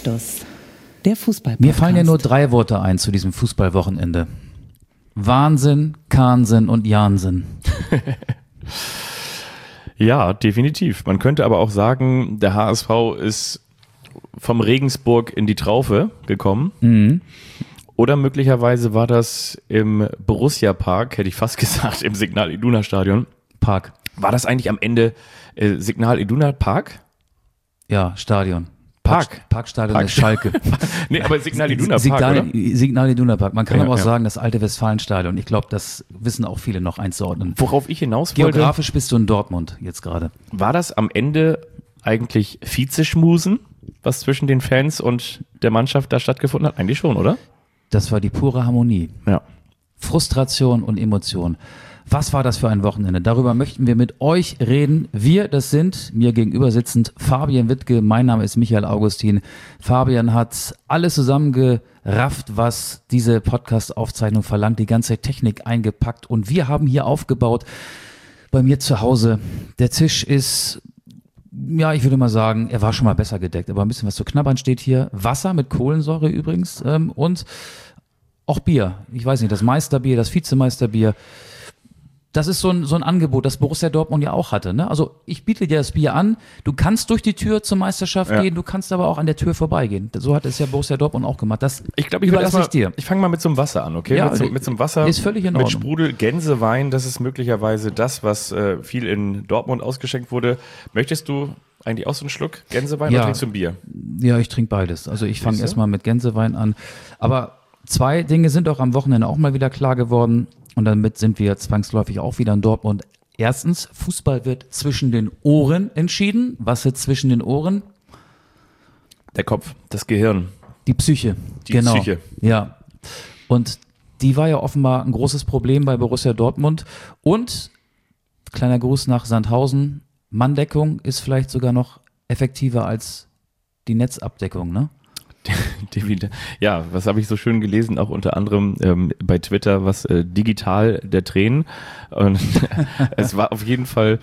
Anstoß, der Fußball-Podcast. Mir fallen ja nur 3 Worte ein zu diesem Fußballwochenende. Wahnsinn, Kahnsinn und Jahnsinn. Ja, definitiv. Man könnte aber auch sagen, der HSV ist vom Regensburg in die Traufe gekommen. Mhm. Oder möglicherweise war das im Borussia-Park, hätte ich fast gesagt, im Signal Iduna Stadion. Park. War das eigentlich am Ende Signal Iduna Park? Ja, Stadion. Park. Parkstadion ist Schalke. Nee, aber Signal Iduna Park, oder? Signal Iduna Park. Man kann aber auch ja. sagen, das alte Westfalenstadion. Ich glaube, das wissen auch viele noch einzuordnen. Worauf ich hinaus wollte, Geografisch bist du in Dortmund jetzt gerade. war das am Ende eigentlich Vizeschmusen, was zwischen den Fans und der Mannschaft da stattgefunden hat? Eigentlich schon, oder? Das war die pure Harmonie. Ja. Frustration und Emotion. Was war das für ein Wochenende? Darüber möchten wir mit euch reden. Wir, das sind, mir gegenüber sitzend, Fabian Wittke, mein Name ist Michael Augustin. Fabian hat alles zusammengerafft, was diese Podcast-Aufzeichnung verlangt, die ganze Technik eingepackt und wir haben hier aufgebaut bei mir zu Hause. Der Tisch ist, ja, ich würde mal sagen, er war schon mal besser gedeckt, aber ein bisschen was zu knabbern steht hier. Wasser mit Kohlensäure übrigens und auch Bier. Ich weiß nicht, das Meisterbier, das Vizemeisterbier. Das ist so ein Angebot, das Borussia Dortmund ja auch hatte. Ne? Also ich biete dir das Bier an, du kannst durch die Tür zur Meisterschaft gehen, du kannst aber auch an der Tür vorbeigehen. So hat es ja Borussia Dortmund auch gemacht. Das Ich glaube, ich fange mal mit so einem Wasser an, okay? Ja, mit so einem Wasser ist völlig in mit Ordnung. Sprudel, Gänsewein, das ist möglicherweise das, was viel in Dortmund ausgeschenkt wurde. Möchtest du eigentlich auch so einen Schluck Gänsewein oder trinkst du ein Bier? Ja, ich trinke beides. Also ich fange erstmal mit Gänsewein an. Aber 2 Dinge sind auch am Wochenende auch mal wieder klar geworden. Und damit sind wir zwangsläufig auch wieder in Dortmund. Erstens, Fußball wird zwischen den Ohren entschieden. Was ist zwischen den Ohren? Der Kopf, das Gehirn. Die Psyche. Die Psyche. Ja. Und die war ja offenbar ein großes Problem bei Borussia Dortmund. Und, kleiner Gruß nach Sandhausen, Manndeckung ist vielleicht sogar noch effektiver als die Netzabdeckung, ne? Ja, was habe ich so schön gelesen, auch unter anderem bei Twitter, was digital der Tränen. Und es war auf jeden Fall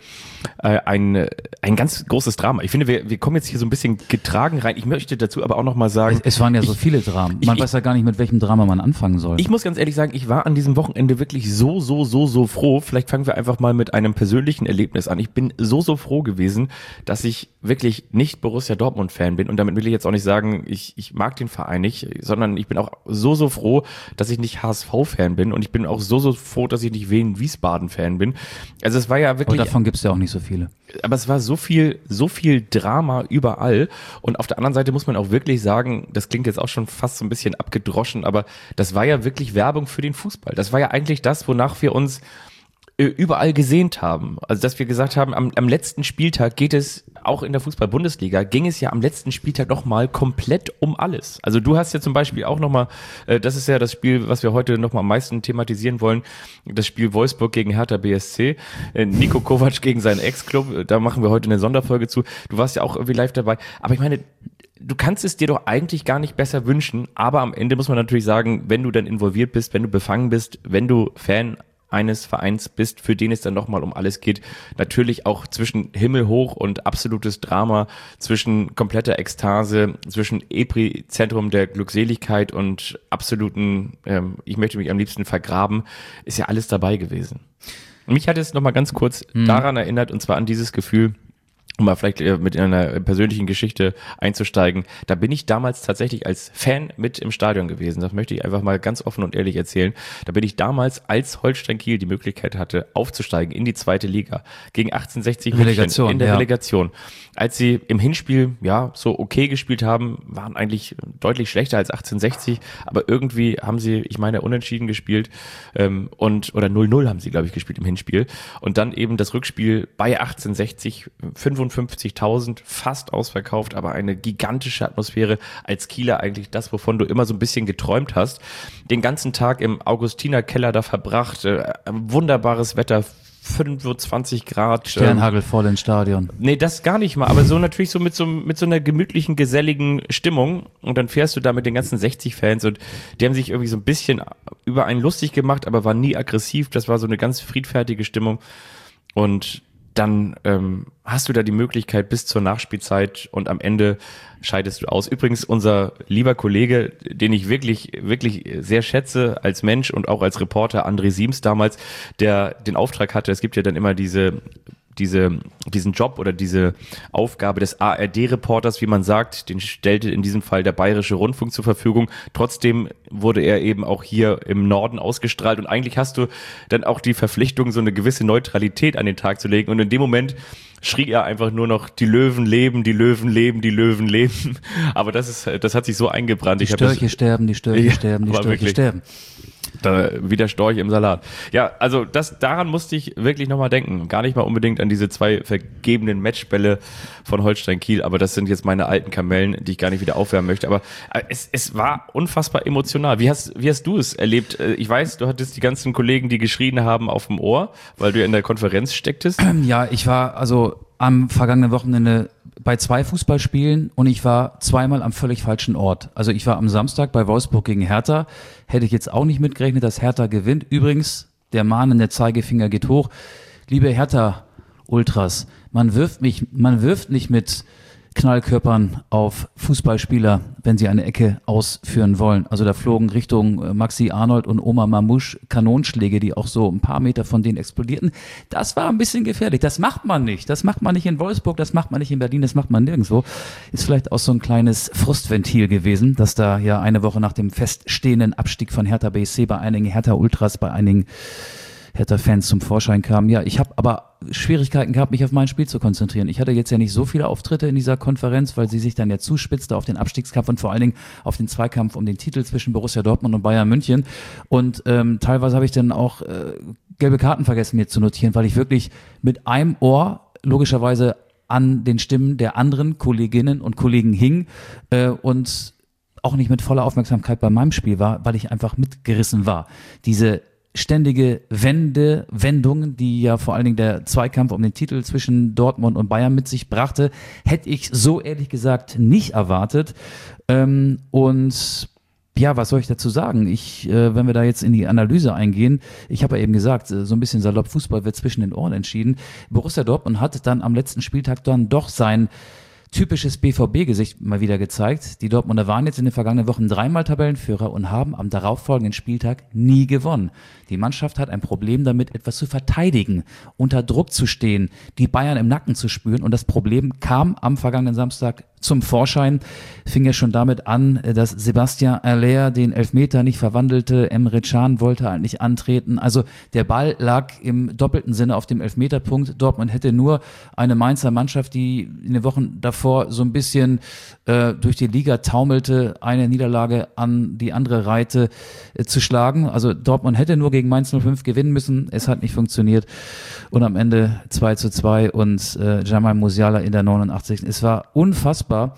ein ganz großes Drama. Ich finde, wir kommen jetzt hier so ein bisschen getragen rein. Ich möchte dazu aber auch nochmal sagen. Es waren ja so viele Dramen. Man weiß ja gar nicht, mit welchem Drama man anfangen soll. Ich muss ganz ehrlich sagen, ich war an diesem Wochenende wirklich so froh. Vielleicht fangen wir einfach mal mit einem persönlichen Erlebnis an. Ich bin so froh gewesen, dass ich wirklich nicht Borussia Dortmund-Fan bin. Und damit will ich jetzt auch nicht sagen, ich mag den Verein nicht, sondern ich bin auch so froh, dass ich nicht HSV-Fan bin. Und ich bin auch so froh, dass ich nicht Wien-Wiesbaden-Fan bin. Also es war ja wirklich. Aber davon gibt es ja auch nicht so viele. Aber es war so viel Drama überall. Und auf der anderen Seite muss man auch wirklich sagen, das klingt jetzt auch schon fast so ein bisschen abgedroschen, aber das war ja wirklich Werbung für den Fußball. Das war ja eigentlich das, wonach wir uns überall gesehnt haben. Also dass wir gesagt haben, am letzten Spieltag geht es, auch in der Fußball-Bundesliga, ging es ja am letzten Spieltag nochmal komplett um alles. Also du hast ja zum Beispiel auch nochmal, das ist ja das Spiel, was wir heute nochmal am meisten thematisieren wollen, das Spiel Wolfsburg gegen Hertha BSC, Niko Kovac gegen seinen Ex-Club, da machen wir heute eine Sonderfolge zu. Du warst ja auch irgendwie live dabei. Aber ich meine, du kannst es dir doch eigentlich gar nicht besser wünschen, aber am Ende muss man natürlich sagen, wenn du dann involviert bist, wenn du befangen bist, wenn du Fan eines Vereins bist, für den es dann nochmal um alles geht, natürlich auch zwischen himmelhoch und absolutes Drama, zwischen kompletter Ekstase, zwischen Epizentrum der Glückseligkeit und absoluten, ich möchte mich am liebsten vergraben, ist ja alles dabei gewesen. Und mich hat es nochmal ganz kurz daran erinnert, und zwar an dieses Gefühl, um mal vielleicht mit einer persönlichen Geschichte einzusteigen, da bin ich damals tatsächlich als Fan mit im Stadion gewesen. Das möchte ich einfach mal ganz offen und ehrlich erzählen. Da bin ich damals, als Holstein Kiel die Möglichkeit hatte, aufzusteigen in die 2. Liga gegen 1860 München in der Relegation. Als sie im Hinspiel ja so okay gespielt haben, waren eigentlich deutlich schlechter als 1860, aber irgendwie haben sie, ich meine, unentschieden gespielt oder 0-0 haben sie, glaube ich, gespielt im Hinspiel. Und dann eben das Rückspiel bei 1860, 55.000, fast ausverkauft, aber eine gigantische Atmosphäre, als Kieler eigentlich das, wovon du immer so ein bisschen geträumt hast. Den ganzen Tag im Augustinerkeller da verbracht, wunderbares Wetter, 25 Grad. Sternhagel voll ins Stadion. Nee, das gar nicht mal, aber so natürlich so mit so einer gemütlichen, geselligen Stimmung, und dann fährst du da mit den ganzen 60-Fans und die haben sich irgendwie so ein bisschen über einen lustig gemacht, aber waren nie aggressiv, das war so eine ganz friedfertige Stimmung. Und dann hast du da die Möglichkeit bis zur Nachspielzeit und am Ende scheidest du aus. Übrigens, unser lieber Kollege, den ich wirklich, wirklich sehr schätze als Mensch und auch als Reporter, André Siems damals, der den Auftrag hatte, es gibt ja dann immer diesen Job oder diese Aufgabe des ARD-Reporters, wie man sagt, den stellte in diesem Fall der Bayerische Rundfunk zur Verfügung. Trotzdem wurde er eben auch hier im Norden ausgestrahlt und eigentlich hast du dann auch die Verpflichtung, so eine gewisse Neutralität an den Tag zu legen und in dem Moment schrie er einfach nur noch, die Löwen leben, die Löwen leben, die Löwen leben. Aber das hat sich so eingebrannt. Die Störche sterben, die Störche sterben, die Störche sterben. Da, wie der Storch im Salat. Ja, also daran musste ich wirklich nochmal denken. Gar nicht mal unbedingt an diese 2 vergebenen Matchbälle von Holstein Kiel, aber das sind jetzt meine alten Kamellen, die ich gar nicht wieder aufwärmen möchte. Aber es war unfassbar emotional. Wie hast du es erlebt? Ich weiß, du hattest die ganzen Kollegen, die geschrien haben, auf dem Ohr, weil du ja in der Konferenz stecktest. Ja, ich war also am vergangenen Wochenende bei 2 Fußballspielen und ich war zweimal am völlig falschen Ort. Also ich war am Samstag bei Wolfsburg gegen Hertha. Hätte ich jetzt auch nicht mitgerechnet, dass Hertha gewinnt. Übrigens, der mahnende Zeigefinger geht hoch. Liebe Hertha-Ultras, man wirft nicht mit Knallkörpern auf Fußballspieler, wenn sie eine Ecke ausführen wollen. Also da flogen Richtung Maxi Arnold und Omar Mamouche Kanonschläge, die auch so ein paar Meter von denen explodierten. Das war ein bisschen gefährlich. Das macht man nicht. Das macht man nicht in Wolfsburg, das macht man nicht in Berlin, das macht man nirgendwo. Ist vielleicht auch so ein kleines Frustventil gewesen, dass da ja eine Woche nach dem feststehenden Abstieg von Hertha BSC bei einigen Hertha-Ultras, bei einigen Hertha-Fans zum Vorschein kamen. Ja, ich habe aber Schwierigkeiten gehabt, mich auf mein Spiel zu konzentrieren. Ich hatte jetzt ja nicht so viele Auftritte in dieser Konferenz, weil sie sich dann ja zuspitzte auf den Abstiegskampf und vor allen Dingen auf den Zweikampf um den Titel zwischen Borussia Dortmund und Bayern München. Und teilweise habe ich dann auch gelbe Karten vergessen mir zu notieren, weil ich wirklich mit einem Ohr logischerweise an den Stimmen der anderen Kolleginnen und Kollegen hing und auch nicht mit voller Aufmerksamkeit bei meinem Spiel war, weil ich einfach mitgerissen war. Diese ständige Wendungen, die ja vor allen Dingen der Zweikampf um den Titel zwischen Dortmund und Bayern mit sich brachte, hätte ich so ehrlich gesagt nicht erwartet. Und ja, was soll ich dazu sagen? Wenn wir da jetzt in die Analyse eingehen, ich habe ja eben gesagt, so ein bisschen salopp, Fußball wird zwischen den Ohren entschieden. Borussia Dortmund hat dann am letzten Spieltag dann doch sein typisches BVB-Gesicht mal wieder gezeigt. Die Dortmunder waren jetzt in den vergangenen Wochen 3-mal Tabellenführer und haben am darauffolgenden Spieltag nie gewonnen. Die Mannschaft hat ein Problem damit, etwas zu verteidigen, unter Druck zu stehen, die Bayern im Nacken zu spüren. Und das Problem kam am vergangenen Samstag zum Vorschein. Fing ja schon damit an, dass Sebastian Haller den Elfmeter nicht verwandelte. Emre Can wollte eigentlich antreten. Also der Ball lag im doppelten Sinne auf dem Elfmeterpunkt. Dortmund hätte nur eine Mainzer Mannschaft, die in den Wochen davor so ein bisschen durch die Liga taumelte, eine Niederlage an die andere reihte, zu schlagen. Also Dortmund hätte nur gegen Mainz 05 gewinnen müssen. Es hat nicht funktioniert. Und am Ende 2:2 und Jamal Musiala in der 89. Es war unfassbar.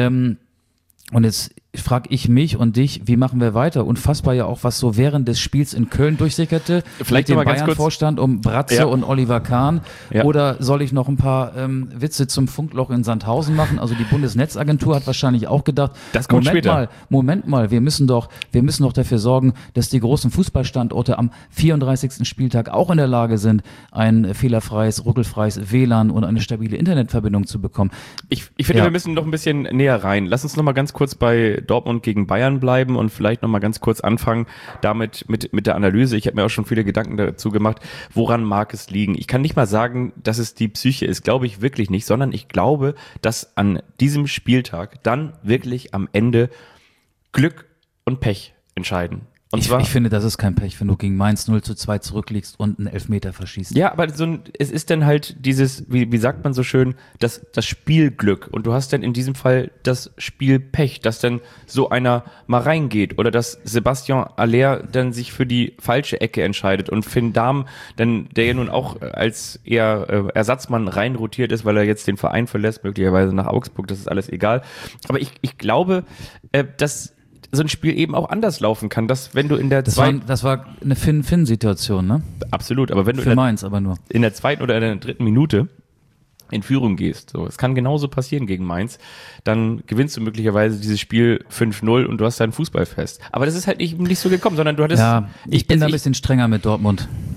Und jetzt frage ich mich und dich, wie machen wir weiter? Unfassbar ja auch, was so während des Spiels in Köln durchsickerte. Vielleicht mit dem noch mal ganz Bayern-Vorstand um Bratze und Oliver Kahn. Ja. Oder soll ich noch ein paar Witze zum Funkloch in Sandhausen machen? Also die Bundesnetzagentur hat wahrscheinlich auch gedacht, das kommt später. Moment mal, wir müssen doch dafür sorgen, dass die großen Fußballstandorte am 34. Spieltag auch in der Lage sind, ein fehlerfreies, ruckelfreies WLAN und eine stabile Internetverbindung zu bekommen. Ich finde, wir müssen noch ein bisschen näher rein. Lass uns noch mal ganz kurz bei Dortmund gegen Bayern bleiben und vielleicht noch mal ganz kurz anfangen damit mit der Analyse. Ich habe mir auch schon viele Gedanken dazu gemacht, woran mag es liegen. Ich kann nicht mal sagen, dass es die Psyche ist, glaube ich wirklich nicht, sondern ich glaube, dass an diesem Spieltag dann wirklich am Ende Glück und Pech entscheiden. Und Ich finde, das ist kein Pech, wenn du gegen Mainz 0:2 zurückliegst und einen Elfmeter verschießt. Ja, aber es ist dann halt dieses, wie sagt man so schön, das Spielglück. Und du hast dann in diesem Fall das Spielpech, dass dann so einer mal reingeht oder dass Sebastian Haller dann sich für die falsche Ecke entscheidet und Finn Dahm, dann, der ja nun auch als eher Ersatzmann reinrotiert ist, weil er jetzt den Verein verlässt, möglicherweise nach Augsburg, das ist alles egal. Aber ich glaube, dass so ein Spiel eben auch anders laufen kann, dass wenn du in der Das war eine Finn-Situation, ne? Absolut, aber wenn du Für Mainz aber nur. in der zweiten oder in der dritten Minute in Führung gehst, so, es kann genauso passieren gegen Mainz, dann gewinnst du möglicherweise dieses Spiel 5-0 und du hast dein Fußballfest. Aber das ist halt nicht so gekommen, sondern du hattest... Ja, ich bin da ein bisschen strenger mit Dortmund.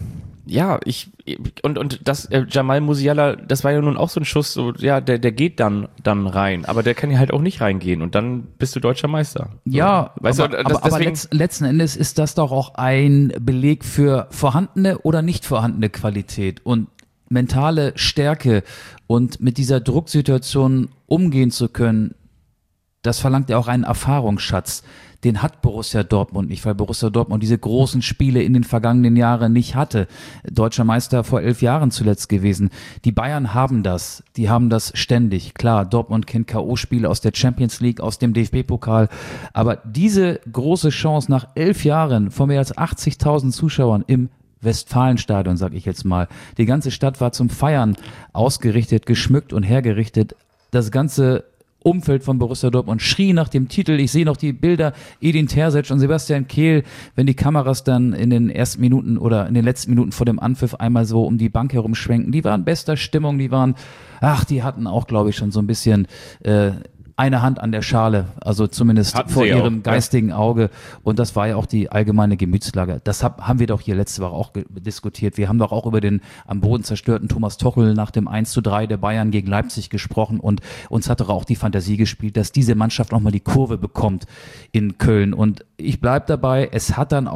ja, und das Jamal Musiala, das war ja nun auch so ein Schuss, so, ja, der geht dann rein, aber der kann ja halt auch nicht reingehen und dann bist du deutscher Meister. So. Ja, weißt aber, du, aber letzten Endes ist das doch auch ein Beleg für vorhandene oder nicht vorhandene Qualität und mentale Stärke und mit dieser Drucksituation umgehen zu können. Das verlangt ja auch einen Erfahrungsschatz. Den hat Borussia Dortmund nicht, weil Borussia Dortmund diese großen Spiele in den vergangenen Jahren nicht hatte. Deutscher Meister vor 11 Jahren zuletzt gewesen. Die Bayern haben das. Die haben das ständig. Klar, Dortmund kennt K.O.-Spiele aus der Champions League, aus dem DFB-Pokal. Aber diese große Chance nach 11 Jahren von mehr als 80.000 Zuschauern im Westfalenstadion, sag ich jetzt mal. Die ganze Stadt war zum Feiern ausgerichtet, geschmückt und hergerichtet. Das ganze Umfeld von Borussia Dortmund schrie nach dem Titel. Ich sehe noch die Bilder, Edin Terzic und Sebastian Kehl, wenn die Kameras dann in den ersten Minuten oder in den letzten Minuten vor dem Anpfiff einmal so um die Bank herumschwenken. Die waren bester Stimmung, die hatten auch, glaube ich, schon so ein bisschen eine Hand an der Schale, also zumindest Hatten vor sie ihrem auch, geistigen Auge. Und das war ja auch die allgemeine Gemütslage. Das haben wir doch hier letzte Woche auch diskutiert. Wir haben doch auch über den am Boden zerstörten Thomas Tuchel nach dem 1:3 der Bayern gegen Leipzig gesprochen. Und uns hat doch auch die Fantasie gespielt, dass diese Mannschaft nochmal die Kurve bekommt in Köln. Und ich bleibe dabei, es hat dann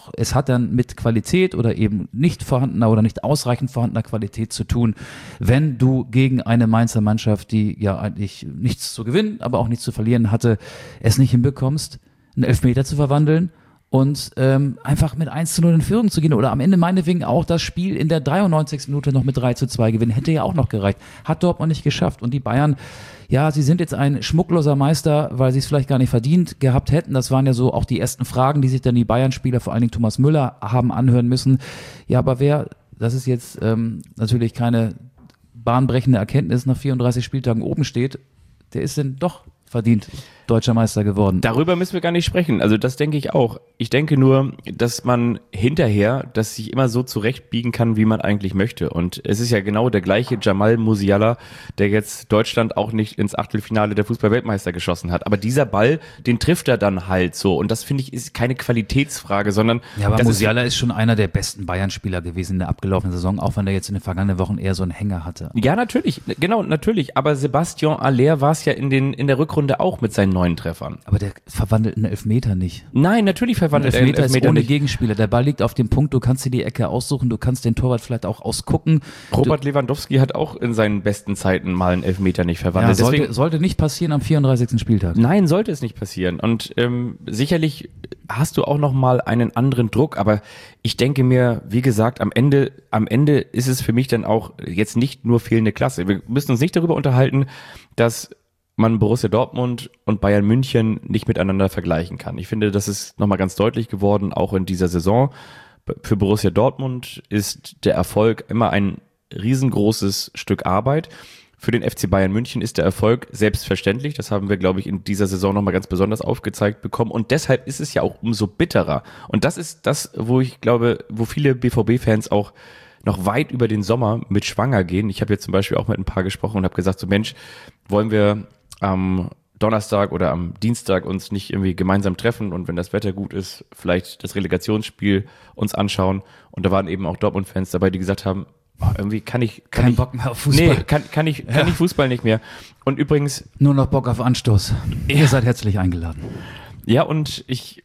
mit Qualität oder eben nicht vorhandener oder nicht ausreichend vorhandener Qualität zu tun, wenn du gegen eine Mainzer Mannschaft, die ja eigentlich nichts zu gewinnen, aber auch nichts zu verlieren hatte, es nicht hinbekommst, einen Elfmeter zu verwandeln und einfach mit 1:0 in Führung zu gehen oder am Ende meinetwegen auch das Spiel in der 93. Minute noch mit 3:2 gewinnen, hätte ja auch noch gereicht. Hat Dortmund nicht geschafft und die Bayern, ja, sie sind jetzt ein schmuckloser Meister, weil sie es vielleicht gar nicht verdient gehabt hätten. Das waren ja so auch die ersten Fragen, die sich dann die Bayern-Spieler, vor allen Dingen Thomas Müller, haben anhören müssen. Ja, aber das ist jetzt natürlich keine bahnbrechende Erkenntnis, nach 34 Spieltagen oben steht, der ist denn doch verdient deutscher Meister geworden. Darüber müssen wir gar nicht sprechen. Also das denke ich auch. Ich denke nur, dass man hinterher das sich immer so zurechtbiegen kann, wie man eigentlich möchte. Und es ist ja genau der gleiche Jamal Musiala, der jetzt Deutschland auch nicht ins Achtelfinale der Fußball-Weltmeister geschossen hat. Aber dieser Ball, den trifft er dann halt so. Und das, finde ich, ist keine Qualitätsfrage, sondern... Ja, aber Musiala ist schon einer der besten Bayern-Spieler gewesen in der abgelaufenen Saison, auch wenn er jetzt in den vergangenen Wochen eher so einen Hänger hatte. Ja, natürlich. Genau, natürlich. Aber Sebastian Haller war es ja in der Rückrunde auch mit seinen 9 Treffern. Aber der verwandelt einen Elfmeter nicht. Nein, natürlich verwandelt er einen Elfmeter Elfmeter ist ohne nicht. Gegenspieler. Der Ball liegt auf dem Punkt, du kannst dir die Ecke aussuchen, du kannst den Torwart vielleicht auch ausgucken. Robert Lewandowski hat auch in seinen besten Zeiten mal einen Elfmeter nicht verwandelt. Ja, sollte nicht passieren am 34. Spieltag. Nein, sollte es nicht passieren. Und sicherlich hast du auch noch mal einen anderen Druck. Aber ich denke mir, wie gesagt, am Ende ist es für mich dann auch jetzt nicht nur fehlende Klasse. Wir müssen uns nicht darüber unterhalten, dass man Borussia Dortmund und Bayern München nicht miteinander vergleichen kann. Ich finde, das ist nochmal ganz deutlich geworden, auch in dieser Saison. Für Borussia Dortmund ist der Erfolg immer ein riesengroßes Stück Arbeit. Für den FC Bayern München ist der Erfolg selbstverständlich. Das haben wir, glaube ich, in dieser Saison nochmal ganz besonders aufgezeigt bekommen. Und deshalb ist es ja auch umso bitterer. Und das ist das, wo ich glaube, wo viele BVB-Fans auch noch weit über den Sommer mit schwanger gehen. Ich habe jetzt zum Beispiel auch mit ein paar gesprochen und habe gesagt, so Mensch, wollen wir am Donnerstag oder am Dienstag uns nicht irgendwie gemeinsam treffen und wenn das Wetter gut ist, vielleicht das Relegationsspiel uns anschauen. Und da waren eben auch Dortmund-Fans dabei, die gesagt haben, irgendwie kann ich Bock mehr auf Fußball. Nee, kann ich Fußball nicht mehr. Und übrigens nur noch Bock auf Anstoß. Ihr seid herzlich eingeladen. Ja, und ich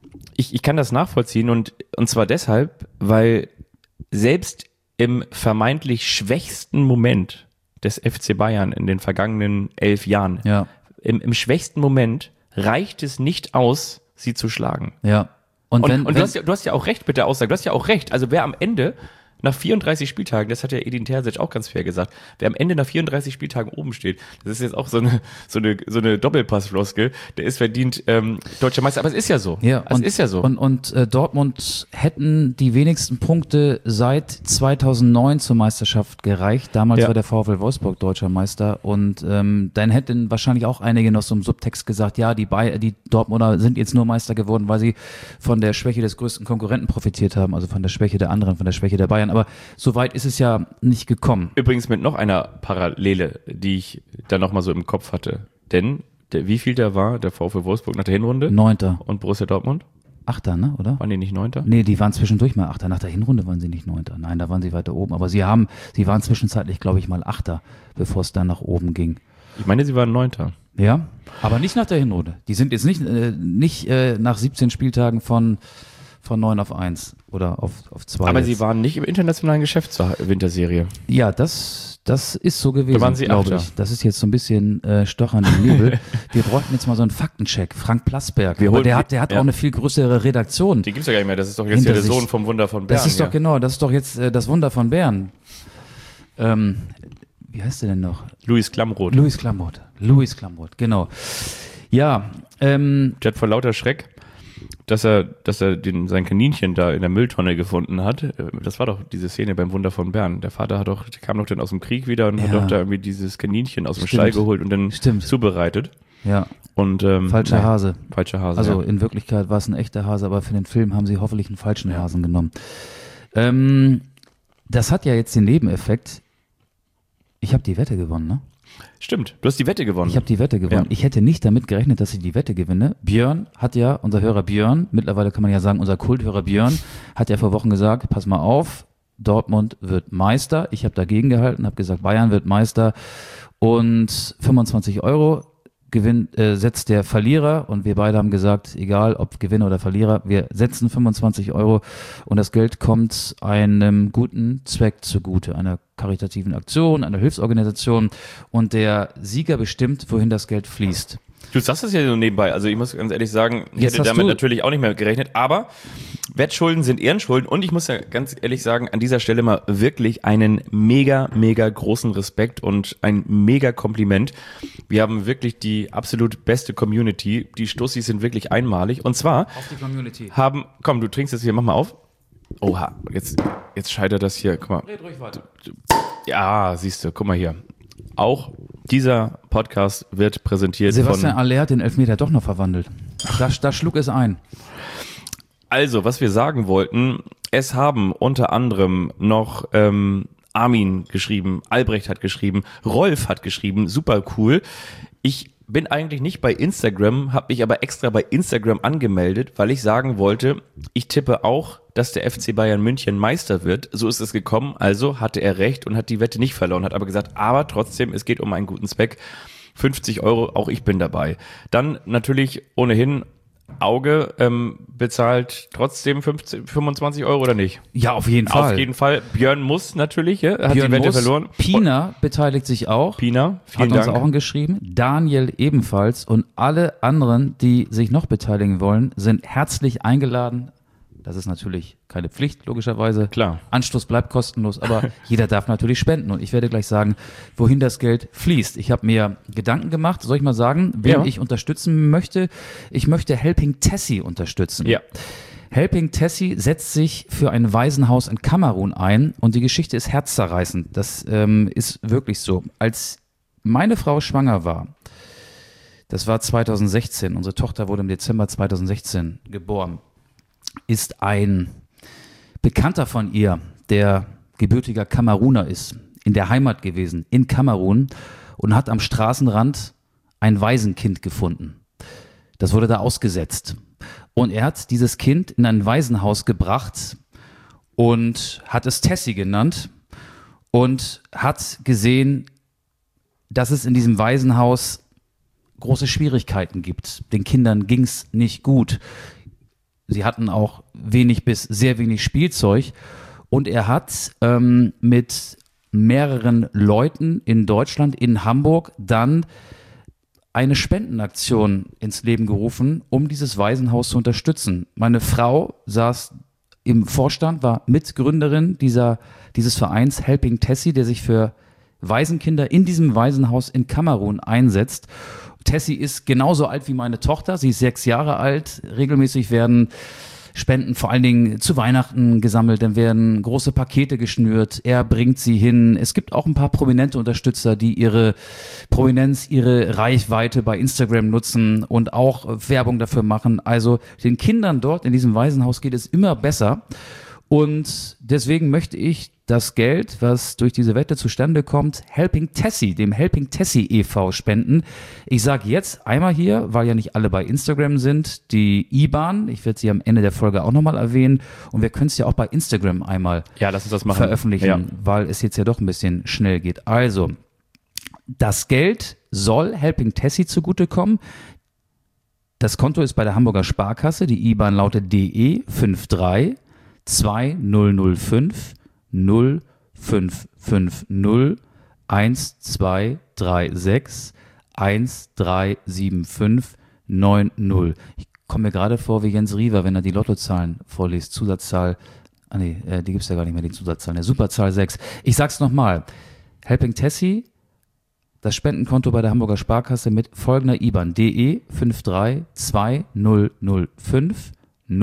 kann das nachvollziehen und zwar deshalb, weil selbst im vermeintlich schwächsten Moment des FC Bayern in den vergangenen 11 Jahren, im schwächsten Moment reicht es nicht aus, sie zu schlagen. Ja. Und du hast ja auch recht mit der Aussage, du hast ja auch recht. Also wer am Ende nach 34 Spieltagen, das hat ja Edin Terzic auch ganz fair gesagt, wer am Ende nach 34 Spieltagen oben steht, das ist jetzt auch so eine Doppelpassfloskel, der ist verdient deutscher Meister, aber es ist ja so. Ja, es ist ja so. Und Dortmund hätten die wenigsten Punkte seit 2009 zur Meisterschaft gereicht. Damals war der VfL Wolfsburg deutscher Meister und dann hätten wahrscheinlich auch einige noch so im Subtext gesagt, ja, die Dortmunder sind jetzt nur Meister geworden, weil sie von der Schwäche des größten Konkurrenten profitiert haben, also von der Schwäche der anderen, von der Schwäche der Bayern. Aber so weit ist es ja nicht gekommen. Übrigens mit noch einer Parallele, die ich da nochmal so im Kopf hatte. Denn wie viel da war der VfL Wolfsburg nach der Hinrunde? 9. Und Borussia Dortmund? Achter, ne, oder? Waren die nicht Neunter? Nee, die waren zwischendurch mal Achter. Nach der Hinrunde waren sie nicht Neunter. Nein, da waren sie weiter oben. Aber sie waren zwischenzeitlich, glaube ich, mal Achter, bevor es dann nach oben ging. Ich meine, sie waren Neunter. Ja, aber nicht nach der Hinrunde. Die sind jetzt nicht nach 17 Spieltagen von 9 auf 1 oder auf 2. Aber jetzt. sie waren nicht im internationalen Geschäft zur Winterserie. Ja, das ist so gewesen, Da waren sie glaube Achter. ich. Das ist jetzt so ein bisschen Stochern im Nebel. Wir bräuchten jetzt mal so einen Faktencheck. Frank Plasberg. Wir Aber holen- der hat ja. auch eine viel größere Redaktion. Die gibt's ja gar nicht mehr. Das ist doch jetzt Hinter ja der sich. Sohn vom Wunder von Bern. Das ist doch hier. genau, das ist doch jetzt das Wunder von Bern. Wie heißt der denn noch? Luis Klamroth. Louis Klamroth, genau. Ja, Der hat vor lauter Schreck, dass er sein Kaninchen da in der Mülltonne gefunden hat. Das war doch diese Szene beim Wunder von Bern. Der Vater kam doch dann aus dem Krieg wieder und hat Ja. doch da irgendwie dieses Kaninchen aus dem Stimmt. Stall geholt und dann Stimmt. zubereitet. ja, Und, falscher nein, Hase. Falscher Hase. Also ja. in Wirklichkeit war es ein echter Hase, aber für den Film haben sie hoffentlich einen falschen Hasen genommen. Das hat ja jetzt den Nebeneffekt. Ich habe die Wette gewonnen, ne? Stimmt, du hast die Wette gewonnen. Ich habe die Wette gewonnen. Ja. Ich hätte nicht damit gerechnet, dass ich die Wette gewinne. Björn hat ja, unser Hörer Björn, mittlerweile kann man ja sagen, unser Kulthörer Björn, hat ja vor Wochen gesagt, pass mal auf, Dortmund wird Meister. Ich habe dagegen gehalten, habe gesagt, Bayern wird Meister und 25 € setzt der Verlierer und wir beide haben gesagt, egal ob Gewinner oder Verlierer, wir setzen 25 € und das Geld kommt einem guten Zweck zugute, einer karitativen Aktion, einer Hilfsorganisation und der Sieger bestimmt, wohin das Geld fließt. Du sagst das ja so nebenbei. Also ich muss ganz ehrlich sagen, ich Jetzt hätte hast damit du- natürlich auch nicht mehr gerechnet. Aber Wettschulden sind Ehrenschulden. Und ich muss ja ganz ehrlich sagen, an dieser Stelle mal wirklich einen mega, mega großen Respekt und ein mega Kompliment. Wir haben wirklich die absolut beste Community. Die Stussis sind wirklich einmalig. Und zwar Auf die Community. komm, du trinkst jetzt hier, mach mal auf. Oha, jetzt scheitert das hier. Guck mal. Red ruhig weiter. Ja, siehst du, guck mal hier. Auch dieser Podcast wird präsentiert Sebastian von... Aller hat den Elfmeter doch noch verwandelt. Da schlug es ein. Also, was wir sagen wollten, es haben unter anderem noch Armin geschrieben, Albrecht hat geschrieben, Rolf hat geschrieben, super cool. Ich bin eigentlich nicht bei Instagram, habe mich aber extra bei Instagram angemeldet, weil ich sagen wollte, ich tippe auch, dass der FC Bayern München Meister wird. So ist es gekommen, also hatte er recht und hat die Wette nicht verloren, hat aber gesagt, aber trotzdem, es geht um einen guten Zweck. 50 €, auch ich bin dabei. Dann natürlich ohnehin Auge bezahlt trotzdem 25 € oder nicht? Ja, auf jeden Fall. Auf jeden Fall. Björn muss natürlich, ja, hat Björn die Wette Muss. verloren. Pina beteiligt sich auch. Pina, vielen Hat uns Dank. auch angeschrieben. Daniel ebenfalls. Und alle anderen, die sich noch beteiligen wollen, sind herzlich eingeladen. Das ist natürlich keine Pflicht, logischerweise. Klar. Anstoß bleibt kostenlos, aber jeder darf natürlich spenden. Und ich werde gleich sagen, wohin das Geld fließt. Ich habe mir Gedanken gemacht, soll ich mal sagen, wen Ja. ich unterstützen möchte. Ich möchte Helping Tessie unterstützen. Ja. Helping Tessie setzt sich für ein Waisenhaus in Kamerun ein und die Geschichte ist herzzerreißend. Das ist wirklich so. Als meine Frau schwanger war, das war 2016, unsere Tochter wurde im Dezember 2016 geboren, ist ein Bekannter von ihr, der gebürtiger Kameruner ist, in der Heimat gewesen, in Kamerun und hat am Straßenrand ein Waisenkind gefunden. Das wurde da ausgesetzt. Und er hat dieses Kind in ein Waisenhaus gebracht und hat es Tessie genannt und hat gesehen, dass es in diesem Waisenhaus große Schwierigkeiten gibt. Den Kindern ging es nicht gut. Sie hatten auch wenig bis sehr wenig Spielzeug. Und er hat mit mehreren Leuten in Deutschland, in Hamburg, dann eine Spendenaktion ins Leben gerufen, um dieses Waisenhaus zu unterstützen. Meine Frau saß im Vorstand, war Mitgründerin dieses Vereins Helping Tessie, der sich für Waisenkinder in diesem Waisenhaus in Kamerun einsetzt. Tessie ist genauso alt wie meine Tochter, sie ist 6 Jahre alt. Regelmäßig werden Spenden vor allen Dingen zu Weihnachten gesammelt, dann werden große Pakete geschnürt, er bringt sie hin. Es gibt auch ein paar prominente Unterstützer, die ihre Prominenz, ihre Reichweite bei Instagram nutzen und auch Werbung dafür machen. Also den Kindern dort in diesem Waisenhaus geht es immer besser und deswegen möchte ich das Geld, was durch diese Wette zustande kommt, Helping Tessie, dem Helping Tessie e.V. spenden. Ich sage jetzt einmal hier, weil ja nicht alle bei Instagram sind, die IBAN. Ich werde sie am Ende der Folge auch nochmal erwähnen. Und wir können es ja auch bei Instagram einmal lass uns das machen. Veröffentlichen, weil es jetzt ja doch ein bisschen schnell geht. Also, das Geld soll Helping Tessie zugutekommen. Das Konto ist bei der Hamburger Sparkasse. Die IBAN lautet DE 53 2005 0550 1236 1375 90. Ich komme mir gerade vor wie Jens Riewer, wenn er die Lottozahlen vorliest. Zusatzzahl, die gibt es ja gar nicht mehr, die Zusatzzahlen. Der Superzahl 6. Ich sag's nochmal. Helping Tessie, das Spendenkonto bei der Hamburger Sparkasse mit folgender IBAN. DE 53 2005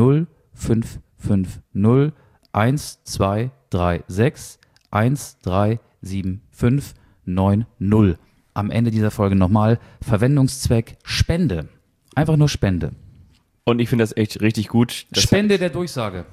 0550 1236 1375 90. Am Ende dieser Folge nochmal Verwendungszweck Spende. Einfach nur Spende. Und ich finde das echt richtig gut. Spende der Durchsage.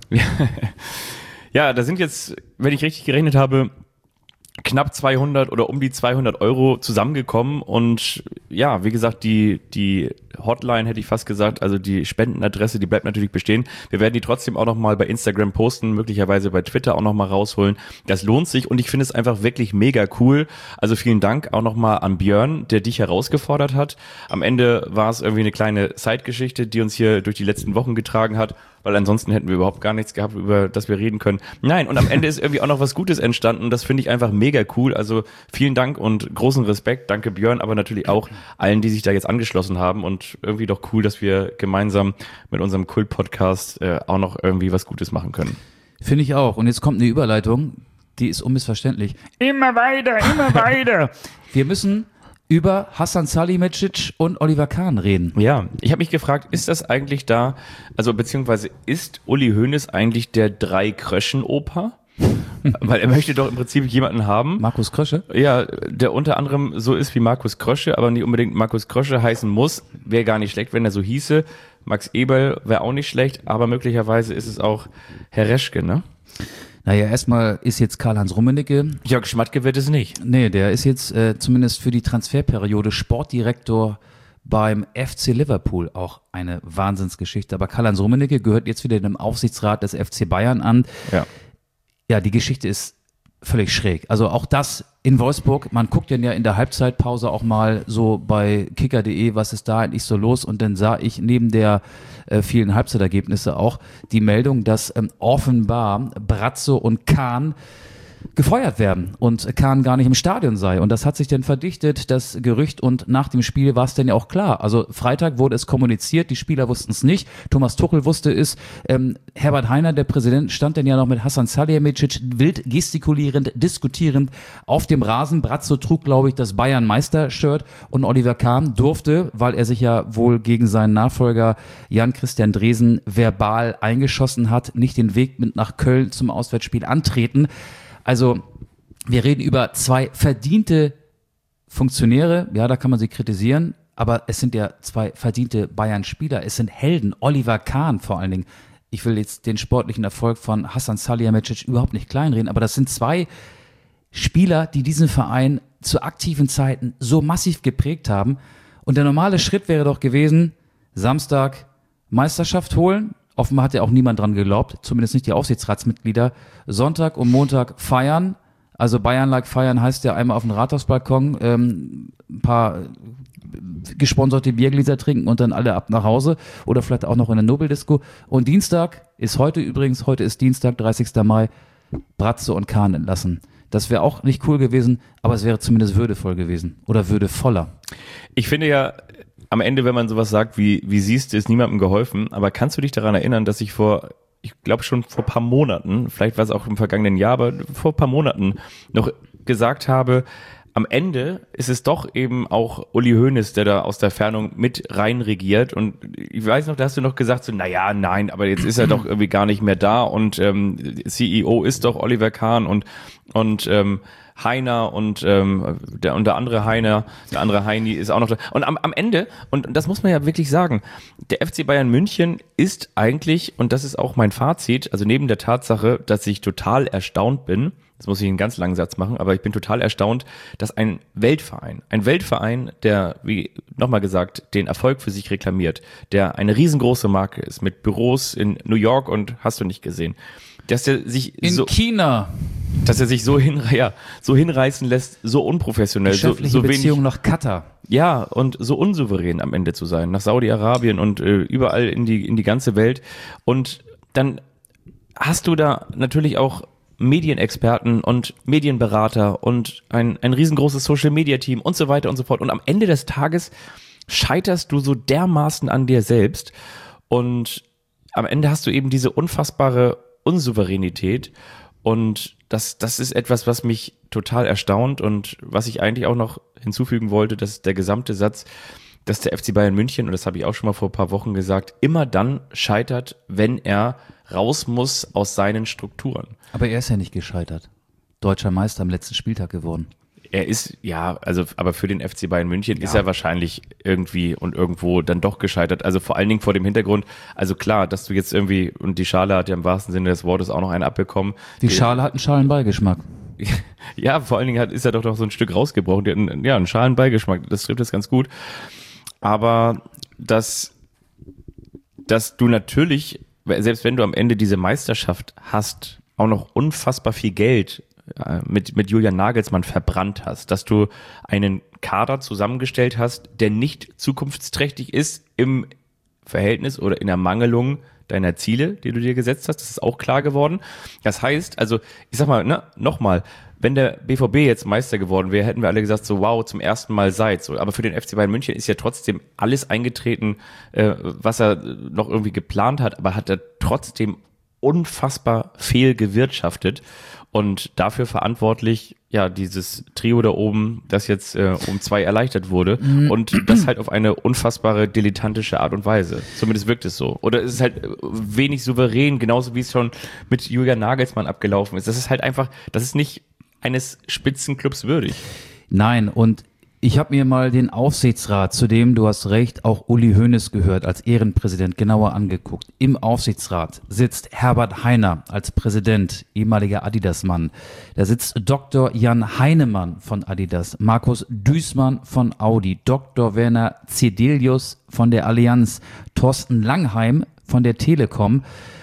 Ja, da sind jetzt, wenn ich richtig gerechnet habe, knapp 200 oder um die 200 Euro zusammengekommen und ja, wie gesagt, die Hotline hätte ich fast gesagt, also die Spendenadresse, die bleibt natürlich bestehen. Wir werden die trotzdem auch nochmal bei Instagram posten, möglicherweise bei Twitter auch nochmal rausholen. Das lohnt sich und ich finde es einfach wirklich mega cool. Also vielen Dank auch nochmal an Björn, der dich herausgefordert hat. Am Ende war es irgendwie eine kleine Zeitgeschichte, die uns hier durch die letzten Wochen getragen hat, weil ansonsten hätten wir überhaupt gar nichts gehabt, über das wir reden können. Nein, und am Ende ist irgendwie auch noch was Gutes entstanden. Das finde ich einfach mega cool. Also vielen Dank und großen Respekt. Danke Björn, aber natürlich auch allen, die sich da jetzt angeschlossen haben und irgendwie doch cool, dass wir gemeinsam mit unserem Kult-Podcast auch noch irgendwie was Gutes machen können. Finde ich auch. Und jetzt kommt eine Überleitung, die ist unmissverständlich. Immer weiter, immer weiter. Wir müssen über Hasan Salihamidzic und Oliver Kahn reden. Ja, ich habe mich gefragt, ist das eigentlich da, also beziehungsweise ist Uli Hoeneß eigentlich der Drei-Kröschen-Opa? Weil er möchte doch im Prinzip jemanden haben. Markus Krösche? Ja, der unter anderem so ist wie Markus Krösche, aber nicht unbedingt Markus Krösche heißen muss. Wäre gar nicht schlecht, wenn er so hieße. Max Eberl wäre auch nicht schlecht, aber möglicherweise ist es auch Herr Reschke, ne? Naja, erstmal ist jetzt Karl-Heinz Rummenigge. Jörg Schmatke wird es nicht. Nee, der ist jetzt zumindest für die Transferperiode Sportdirektor beim FC Liverpool. Auch eine Wahnsinnsgeschichte. Aber Karl-Heinz Rummenigge gehört jetzt wieder dem Aufsichtsrat des FC Bayern an. Ja, die Geschichte ist völlig schräg. Also auch das in Wolfsburg, man guckt ja in der Halbzeitpause auch mal so bei kicker.de, was ist da eigentlich so los, und dann sah ich neben der vielen Halbzeitergebnisse auch die Meldung, dass offenbar Brazzo und Kahn gefeuert werden und Kahn gar nicht im Stadion sei. Und das hat sich dann verdichtet, das Gerücht, und nach dem Spiel war es dann ja auch klar. Also Freitag wurde es kommuniziert, die Spieler wussten es nicht, Thomas Tuchel wusste es, Herbert Hainer, der Präsident, stand dann ja noch mit Hasan Salihamidzic wild gestikulierend, diskutierend auf dem Rasen. Brazzo trug, glaube ich, das Bayern-Meister-Shirt und Oliver Kahn durfte, weil er sich ja wohl gegen seinen Nachfolger Jan-Christian Dresen verbal eingeschossen hat, nicht den Weg mit nach Köln zum Auswärtsspiel antreten. Also wir reden über zwei verdiente Funktionäre, ja, da kann man sie kritisieren, aber es sind ja zwei verdiente Bayern-Spieler, es sind Helden, Oliver Kahn vor allen Dingen. Ich will jetzt den sportlichen Erfolg von Hasan Salihamidzic überhaupt nicht kleinreden, aber das sind zwei Spieler, die diesen Verein zu aktiven Zeiten so massiv geprägt haben. Und der normale Schritt wäre doch gewesen, Samstag Meisterschaft holen. Offenbar hat ja auch niemand dran geglaubt, zumindest nicht die Aufsichtsratsmitglieder. Sonntag und Montag feiern. Also Bayern-like feiern heißt ja einmal auf dem Rathausbalkon ein paar gesponserte Biergläser trinken und dann alle ab nach Hause oder vielleicht auch noch in der Nobeldisco. Und Dienstag ist heute übrigens, heute ist Dienstag, 30. Mai, Brazzo und Kahn entlassen. Das wäre auch nicht cool gewesen, aber es wäre zumindest würdevoll gewesen oder würdevoller. Ich finde ja, am Ende, wenn man sowas sagt, wie siehst du, ist niemandem geholfen. Aber kannst du dich daran erinnern, dass ich ich glaube schon vor ein paar Monaten, vielleicht war es auch im vergangenen Jahr, aber vor ein paar Monaten noch gesagt habe, am Ende ist es doch eben auch Uli Hoeneß, der da aus der Fernung mit rein regiert. Und ich weiß noch, da hast du noch gesagt, so, naja, nein, aber jetzt ist er doch irgendwie gar nicht mehr da und CEO ist doch Oliver Kahn und Heiner und der andere Heiner, der andere Heini ist auch noch da. Und am Ende, und das muss man ja wirklich sagen, der FC Bayern München ist eigentlich, und das ist auch mein Fazit, also neben der Tatsache, dass ich total erstaunt bin, das muss ich einen ganz langen Satz machen, aber ich bin total erstaunt, dass ein Weltverein, der, wie nochmal gesagt, den Erfolg für sich reklamiert, der eine riesengroße Marke ist, mit Büros in New York und hast du nicht gesehen, dass er sich China. Dass er sich so hinreißen lässt, so unprofessionell, Geschäftliche so wenig, Beziehung nach Katar. ja, und so unsouverän am Ende zu sein, nach Saudi-Arabien und überall in die ganze Welt. Und dann hast du da natürlich auch Medienexperten und Medienberater und ein riesengroßes Social-Media-Team und so weiter und so fort. Und am Ende des Tages scheiterst du so dermaßen an dir selbst und am Ende hast du eben diese unfassbare Unsouveränität und das ist etwas, was mich total erstaunt und was ich eigentlich auch noch hinzufügen wollte, dass der gesamte Satz, dass der FC Bayern München, und das habe ich auch schon mal vor ein paar Wochen gesagt, immer dann scheitert, wenn er raus muss aus seinen Strukturen. Aber er ist ja nicht gescheitert. Deutscher Meister am letzten Spieltag geworden. Er ist, ja, also, aber für den FC Bayern München ist er wahrscheinlich irgendwie und irgendwo dann doch gescheitert. Also vor allen Dingen vor dem Hintergrund, also klar, dass du jetzt irgendwie, und die Schale hat ja im wahrsten Sinne des Wortes auch noch einen abbekommen. Die Schale hat einen Schalenbeigeschmack. Ja, vor allen Dingen ist er doch noch so ein Stück rausgebrochen. Die hat einen Schalenbeigeschmack, das trifft es ganz gut. Aber dass du natürlich, selbst wenn du am Ende diese Meisterschaft hast, auch noch unfassbar viel Geld mit Julian Nagelsmann verbrannt hast, dass du einen Kader zusammengestellt hast, der nicht zukunftsträchtig ist im Verhältnis oder in Ermangelung deiner Ziele, die du dir gesetzt hast, das ist auch klar geworden. Das heißt, also ich sag mal, nochmal, wenn der BVB jetzt Meister geworden wäre, hätten wir alle gesagt, so wow, zum ersten Mal seit so. Aber für den FC Bayern München ist ja trotzdem alles eingetreten, was er noch irgendwie geplant hat, aber hat er trotzdem unfassbar fehlgewirtschaftet und dafür verantwortlich, ja, dieses Trio da oben, das jetzt um 2 erleichtert wurde und das halt auf eine unfassbare dilettantische Art und Weise. Zumindest wirkt es so. Oder es ist halt wenig souverän, genauso wie es schon mit Julian Nagelsmann abgelaufen ist. Das ist halt einfach, das ist nicht eines Spitzenclubs würdig. Nein, und ich habe mir mal den Aufsichtsrat, zu dem, du hast recht, auch Uli Hoeneß gehört, als Ehrenpräsident genauer angeguckt. Im Aufsichtsrat sitzt Herbert Hainer als Präsident, ehemaliger Adidas-Mann. Da sitzt Dr. Jan Heinemann von Adidas, Markus Duesmann von Audi, Dr. Werner Zedelius von der Allianz, Thorsten Langheim von der Telekom.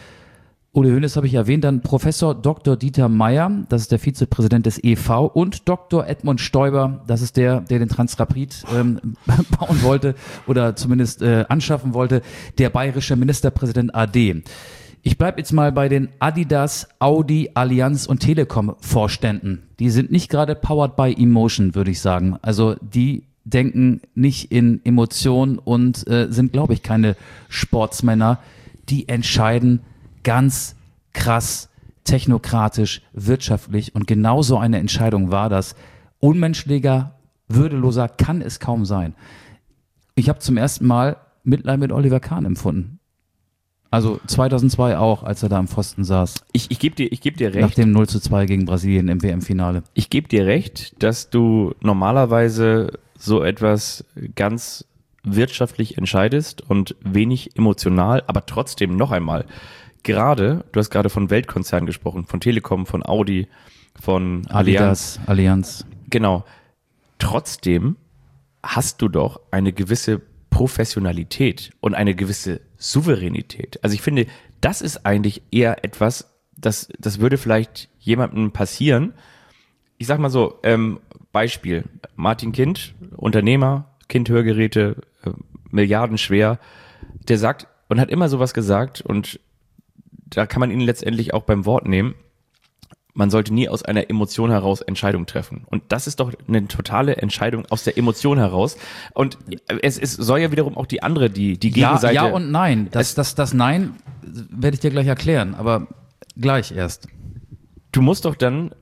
Uli Hoeneß habe ich erwähnt, dann Professor Dr. Dieter Meier, das ist der Vizepräsident des EV, und Dr. Edmund Stoiber, das ist der den Transrapid bauen wollte oder zumindest anschaffen wollte, der bayerische Ministerpräsident AD. Ich bleibe jetzt mal bei den Adidas, Audi, Allianz und Telekom Vorständen. Die sind nicht gerade powered by emotion, würde ich sagen. Also die denken nicht in Emotionen und sind, glaube ich, keine Sportsmänner. Die entscheiden ganz krass, technokratisch, wirtschaftlich, und genau so eine Entscheidung war das. Unmenschlicher, würdeloser kann es kaum sein. Ich habe zum ersten Mal Mitleid mit Oliver Kahn empfunden. Also 2002 auch, als er da am Pfosten saß. Ich geb dir recht. Nach dem 0:2 gegen Brasilien im WM-Finale. Ich gebe dir recht, dass du normalerweise so etwas ganz wirtschaftlich entscheidest und wenig emotional, aber trotzdem noch einmal, du hast gerade von Weltkonzernen gesprochen, von Telekom, von Audi, von Allianz. Genau. Trotzdem hast du doch eine gewisse Professionalität und eine gewisse Souveränität. Also ich finde, das ist eigentlich eher etwas, das würde vielleicht jemandem passieren. Ich sag mal so, Beispiel, Martin Kind, Unternehmer, Kind-Hörgeräte, milliardenschwer, der sagt und hat immer sowas gesagt, und da kann man ihn letztendlich auch beim Wort nehmen, man sollte nie aus einer Emotion heraus Entscheidungen treffen. Und das ist doch eine totale Entscheidung aus der Emotion heraus. Und es soll ja wiederum auch die Gegenseite... Ja und nein. Das Nein werde ich dir gleich erklären, aber gleich erst. Du musst doch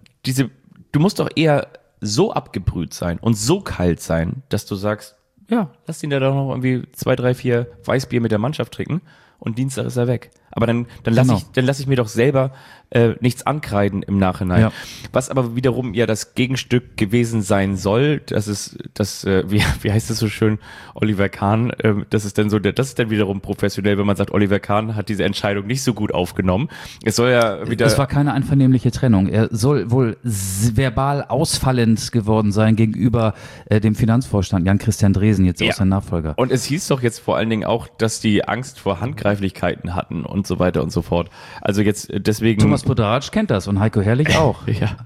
eher so abgebrüht sein und so kalt sein, dass du sagst, ja, lass ihn da doch noch irgendwie 2, 3, 4 Weißbier mit der Mannschaft trinken und Dienstag ist er weg. Aber dann lass ich mir doch selber nichts ankreiden im Nachhinein. Ja. Was aber wiederum ja das Gegenstück gewesen sein soll, das ist wie heißt es so schön, Oliver Kahn, das ist dann wiederum professionell, wenn man sagt, Oliver Kahn hat diese Entscheidung nicht so gut aufgenommen. Es soll ja wieder. Es war keine einvernehmliche Trennung. Er soll wohl verbal ausfallend geworden sein gegenüber dem Finanzvorstand Jan-Christian Dresen, jetzt auch sein Nachfolger. Und es hieß doch jetzt vor allen Dingen auch, dass die Angst vor Handgreiflichkeiten hatten und so weiter und so fort. Also jetzt deswegen. Thomas Podarac kennt das und Heiko Herrlich auch. Ja.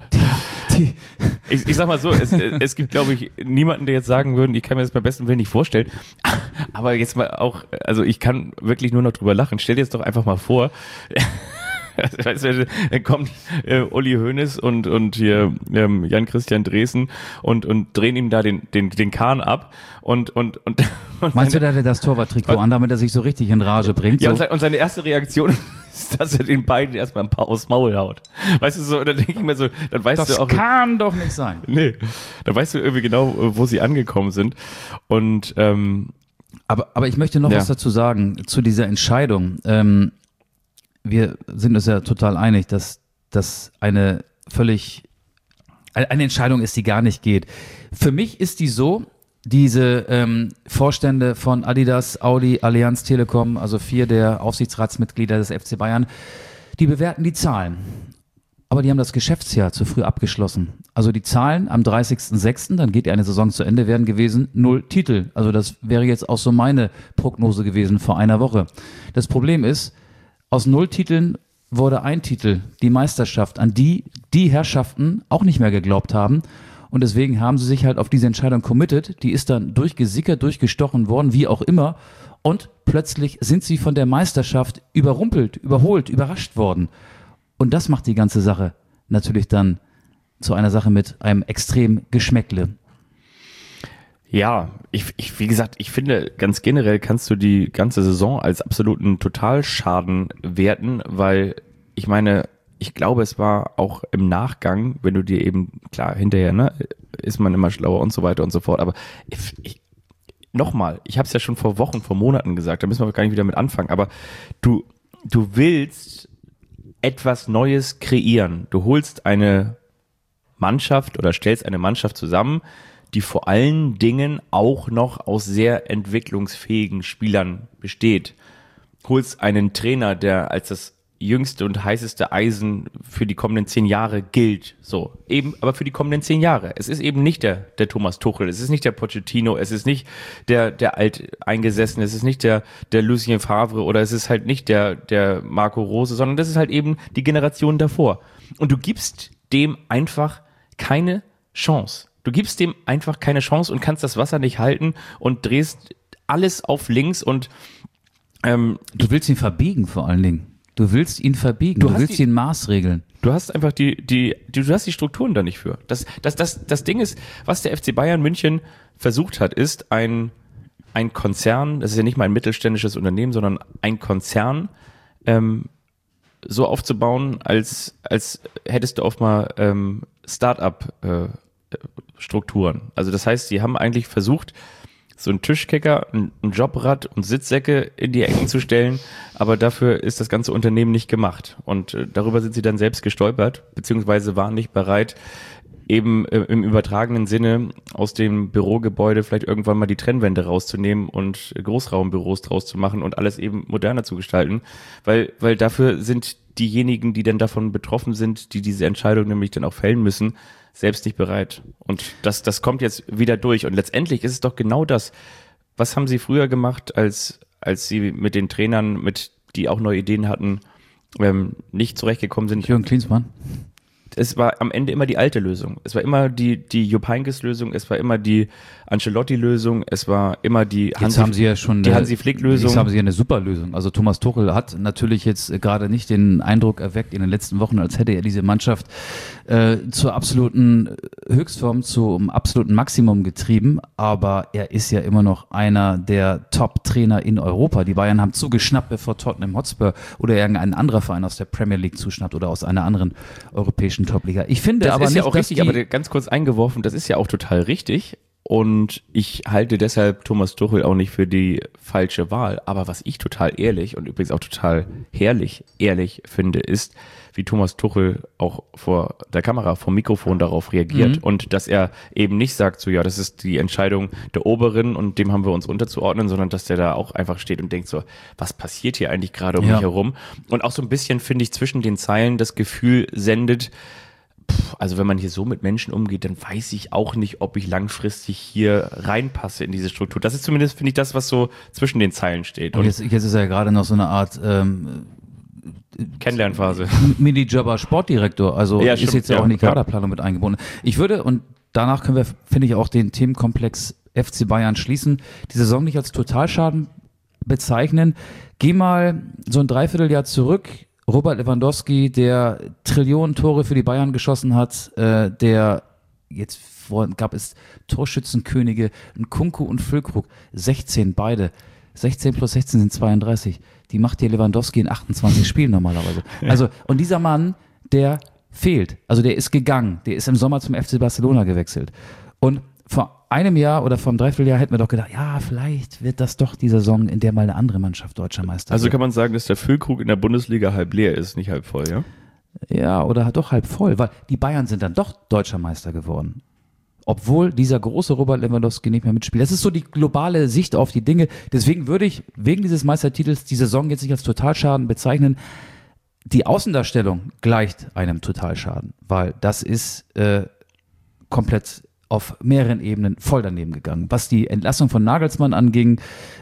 Ich sag mal so, es gibt, glaube ich, niemanden, der jetzt sagen würde, ich kann mir das beim besten Willen nicht vorstellen. Aber jetzt mal auch, also ich kann wirklich nur noch drüber lachen. Stell dir jetzt doch einfach mal vor, weißt du, dann kommt Uli Hoeneß und hier Jan-Christian Dresen und drehen ihm da den Kahn ab und meinst du, da hat er das Torwarttrikot an, damit er sich so richtig in Rage bringt? Ja, so? und seine erste Reaktion ist, dass er den beiden erstmal ein paar aufs Maul haut. Weißt du so, dann denke ich mir so, dann weißt das du auch. Das kann doch nicht sein. Nee, dann weißt du irgendwie genau, wo sie angekommen sind. Und aber ich möchte noch was dazu sagen, zu dieser Entscheidung. Wir sind uns ja total einig, dass das eine Entscheidung ist, die gar nicht geht. Für mich ist die so, diese Vorstände von Adidas, Audi, Allianz, Telekom, also 4 der Aufsichtsratsmitglieder des FC Bayern, die bewerten die Zahlen. Aber die haben das Geschäftsjahr zu früh abgeschlossen. Also die Zahlen am 30.06., dann geht ja eine Saison zu Ende, wären gewesen 0 Titel. Also das wäre jetzt auch so meine Prognose gewesen vor einer Woche. Das Problem ist, aus 0 Titeln wurde ein Titel, die Meisterschaft, an die Herrschaften auch nicht mehr geglaubt haben. Und deswegen haben sie sich halt auf diese Entscheidung committed. Die ist dann durchgesickert, durchgestochen worden, wie auch immer. Und plötzlich sind sie von der Meisterschaft überrumpelt, überholt, überrascht worden. Und das macht die ganze Sache natürlich dann zu einer Sache mit einem extrem Geschmäckle. Ja, wie gesagt, ich finde, ganz generell kannst du die ganze Saison als absoluten Totalschaden werten, weil ich meine, ich glaube, es war auch im Nachgang, wenn du dir eben, klar, hinterher, ne, ist man immer schlauer und so weiter und so fort, aber nochmal, ich habe es ja schon vor Wochen, vor Monaten gesagt, da müssen wir gar nicht wieder mit anfangen, aber du willst etwas Neues kreieren. Du holst eine Mannschaft oder stellst eine Mannschaft zusammen, die vor allen Dingen auch noch aus sehr entwicklungsfähigen Spielern besteht. Holst einen Trainer, der als das jüngste und heißeste Eisen für die kommenden 10 Jahre gilt. So, eben, aber für die kommenden 10 Jahre. Es ist eben nicht der Thomas Tuchel, es ist nicht der Pochettino, es ist nicht der Alteingesessene, es ist nicht der Lucien Favre oder es ist halt nicht der Marco Rose, sondern das ist halt eben die Generation davor. Und du gibst dem einfach keine Chance. Du gibst dem einfach keine Chance und kannst das Wasser nicht halten und drehst alles auf links und du willst ihn verbiegen vor allen Dingen. Du willst ihn verbiegen, du willst ihn maßregeln. Du hast einfach du hast die Strukturen da nicht für. Das Ding ist, was der FC Bayern München versucht hat, ist ein Konzern, das ist ja nicht mal ein mittelständisches Unternehmen, sondern ein Konzern, so aufzubauen, als hättest du auch mal Start-up Strukturen. Also das heißt, die haben eigentlich versucht, so einen Tischkicker, ein Jobrad und Sitzsäcke in die Ecken zu stellen, aber dafür ist das ganze Unternehmen nicht gemacht. Und darüber sind sie dann selbst gestolpert, beziehungsweise waren nicht bereit, eben im übertragenen Sinne aus dem Bürogebäude vielleicht irgendwann mal die Trennwände rauszunehmen und Großraumbüros draus zu machen und alles eben moderner zu gestalten, weil dafür sind diejenigen, die dann davon betroffen sind, die diese Entscheidung nämlich dann auch fällen müssen, selbst nicht bereit. Und das kommt jetzt wieder durch. Und letztendlich ist es doch genau das. Was haben sie früher gemacht, als sie mit den Trainern, die auch neue Ideen hatten, nicht zurechtgekommen sind? Jürgen Klinsmann. Es war am Ende immer die alte Lösung. Es war immer die Jupp Heynckes-Lösung, es war immer die Ancelotti-Lösung, es war immer die Hansi Flick-Lösung. Jetzt haben sie ja eine super Lösung. Also Thomas Tuchel hat natürlich jetzt gerade nicht den Eindruck erweckt in den letzten Wochen, als hätte er diese Mannschaft zur absoluten Höchstform, zum absoluten Maximum getrieben, aber er ist ja immer noch einer der Top-Trainer in Europa. Die Bayern haben zugeschnappt, bevor Tottenham Hotspur oder irgendein anderer Verein aus der Premier League zuschnappt oder aus einer anderen europäischen Top-Liga. Ich finde das aber ist nicht, ja auch richtig, aber ganz kurz eingeworfen, das ist ja auch total richtig. und ich halte deshalb Thomas Tuchel auch nicht für die falsche Wahl. Aber was ich total ehrlich und übrigens auch total herrlich ehrlich finde, ist, wie Thomas Tuchel auch vor der Kamera, vom Mikrofon darauf reagiert und dass er eben nicht sagt, so ja, das ist die Entscheidung der Oberen und dem haben wir uns unterzuordnen, sondern dass der da auch einfach steht und denkt so, was passiert hier eigentlich gerade um mich herum? Und auch so ein bisschen, finde ich, zwischen den Zeilen das Gefühl sendet, also wenn man hier so mit Menschen umgeht, dann weiß ich auch nicht, ob ich langfristig hier reinpasse in diese Struktur. Das ist zumindest, finde ich, das, was so zwischen den Zeilen steht. Und jetzt ist ja gerade noch so eine Art Kennenlernphase. Minijobber Sportdirektor, also Ja, ist stimmt, jetzt ja auch in die Kaderplanung mit eingebunden. Ich würde, und danach können wir, finde ich, auch den Themenkomplex FC Bayern schließen, die Saison nicht als Totalschaden bezeichnen. Geh mal so ein Dreivierteljahr zurück. Robert Lewandowski, der Trillionen Tore für die Bayern geschossen hat, der jetzt gab es Torschützenkönige, Nkunku und Füllkrug, 16 beide. 16 plus 16 sind 32. Die macht hier Lewandowski in 28 Spielen normalerweise. Also, und dieser Mann, der fehlt. Also der ist gegangen. Der ist im Sommer zum FC Barcelona gewechselt. Und vor einem Jahr oder vor einem Dreivierteljahr hätten wir doch gedacht, ja, vielleicht wird das doch die Saison, in der mal eine andere Mannschaft deutscher Meister wird. Also kann man sagen, dass der Füllkrug in der Bundesliga halb leer ist, nicht halb voll, ja? Ja, oder doch halb voll, weil die Bayern sind dann doch deutscher Meister geworden. Obwohl dieser große Robert Lewandowski nicht mehr mitspielt. Das ist so die globale Sicht auf die Dinge. Deswegen würde ich wegen dieses Meistertitels die Saison jetzt nicht als Totalschaden bezeichnen. Die Außendarstellung gleicht einem Totalschaden, weil das ist komplett auf mehreren Ebenen voll daneben gegangen. Was die Entlassung von Nagelsmann anging,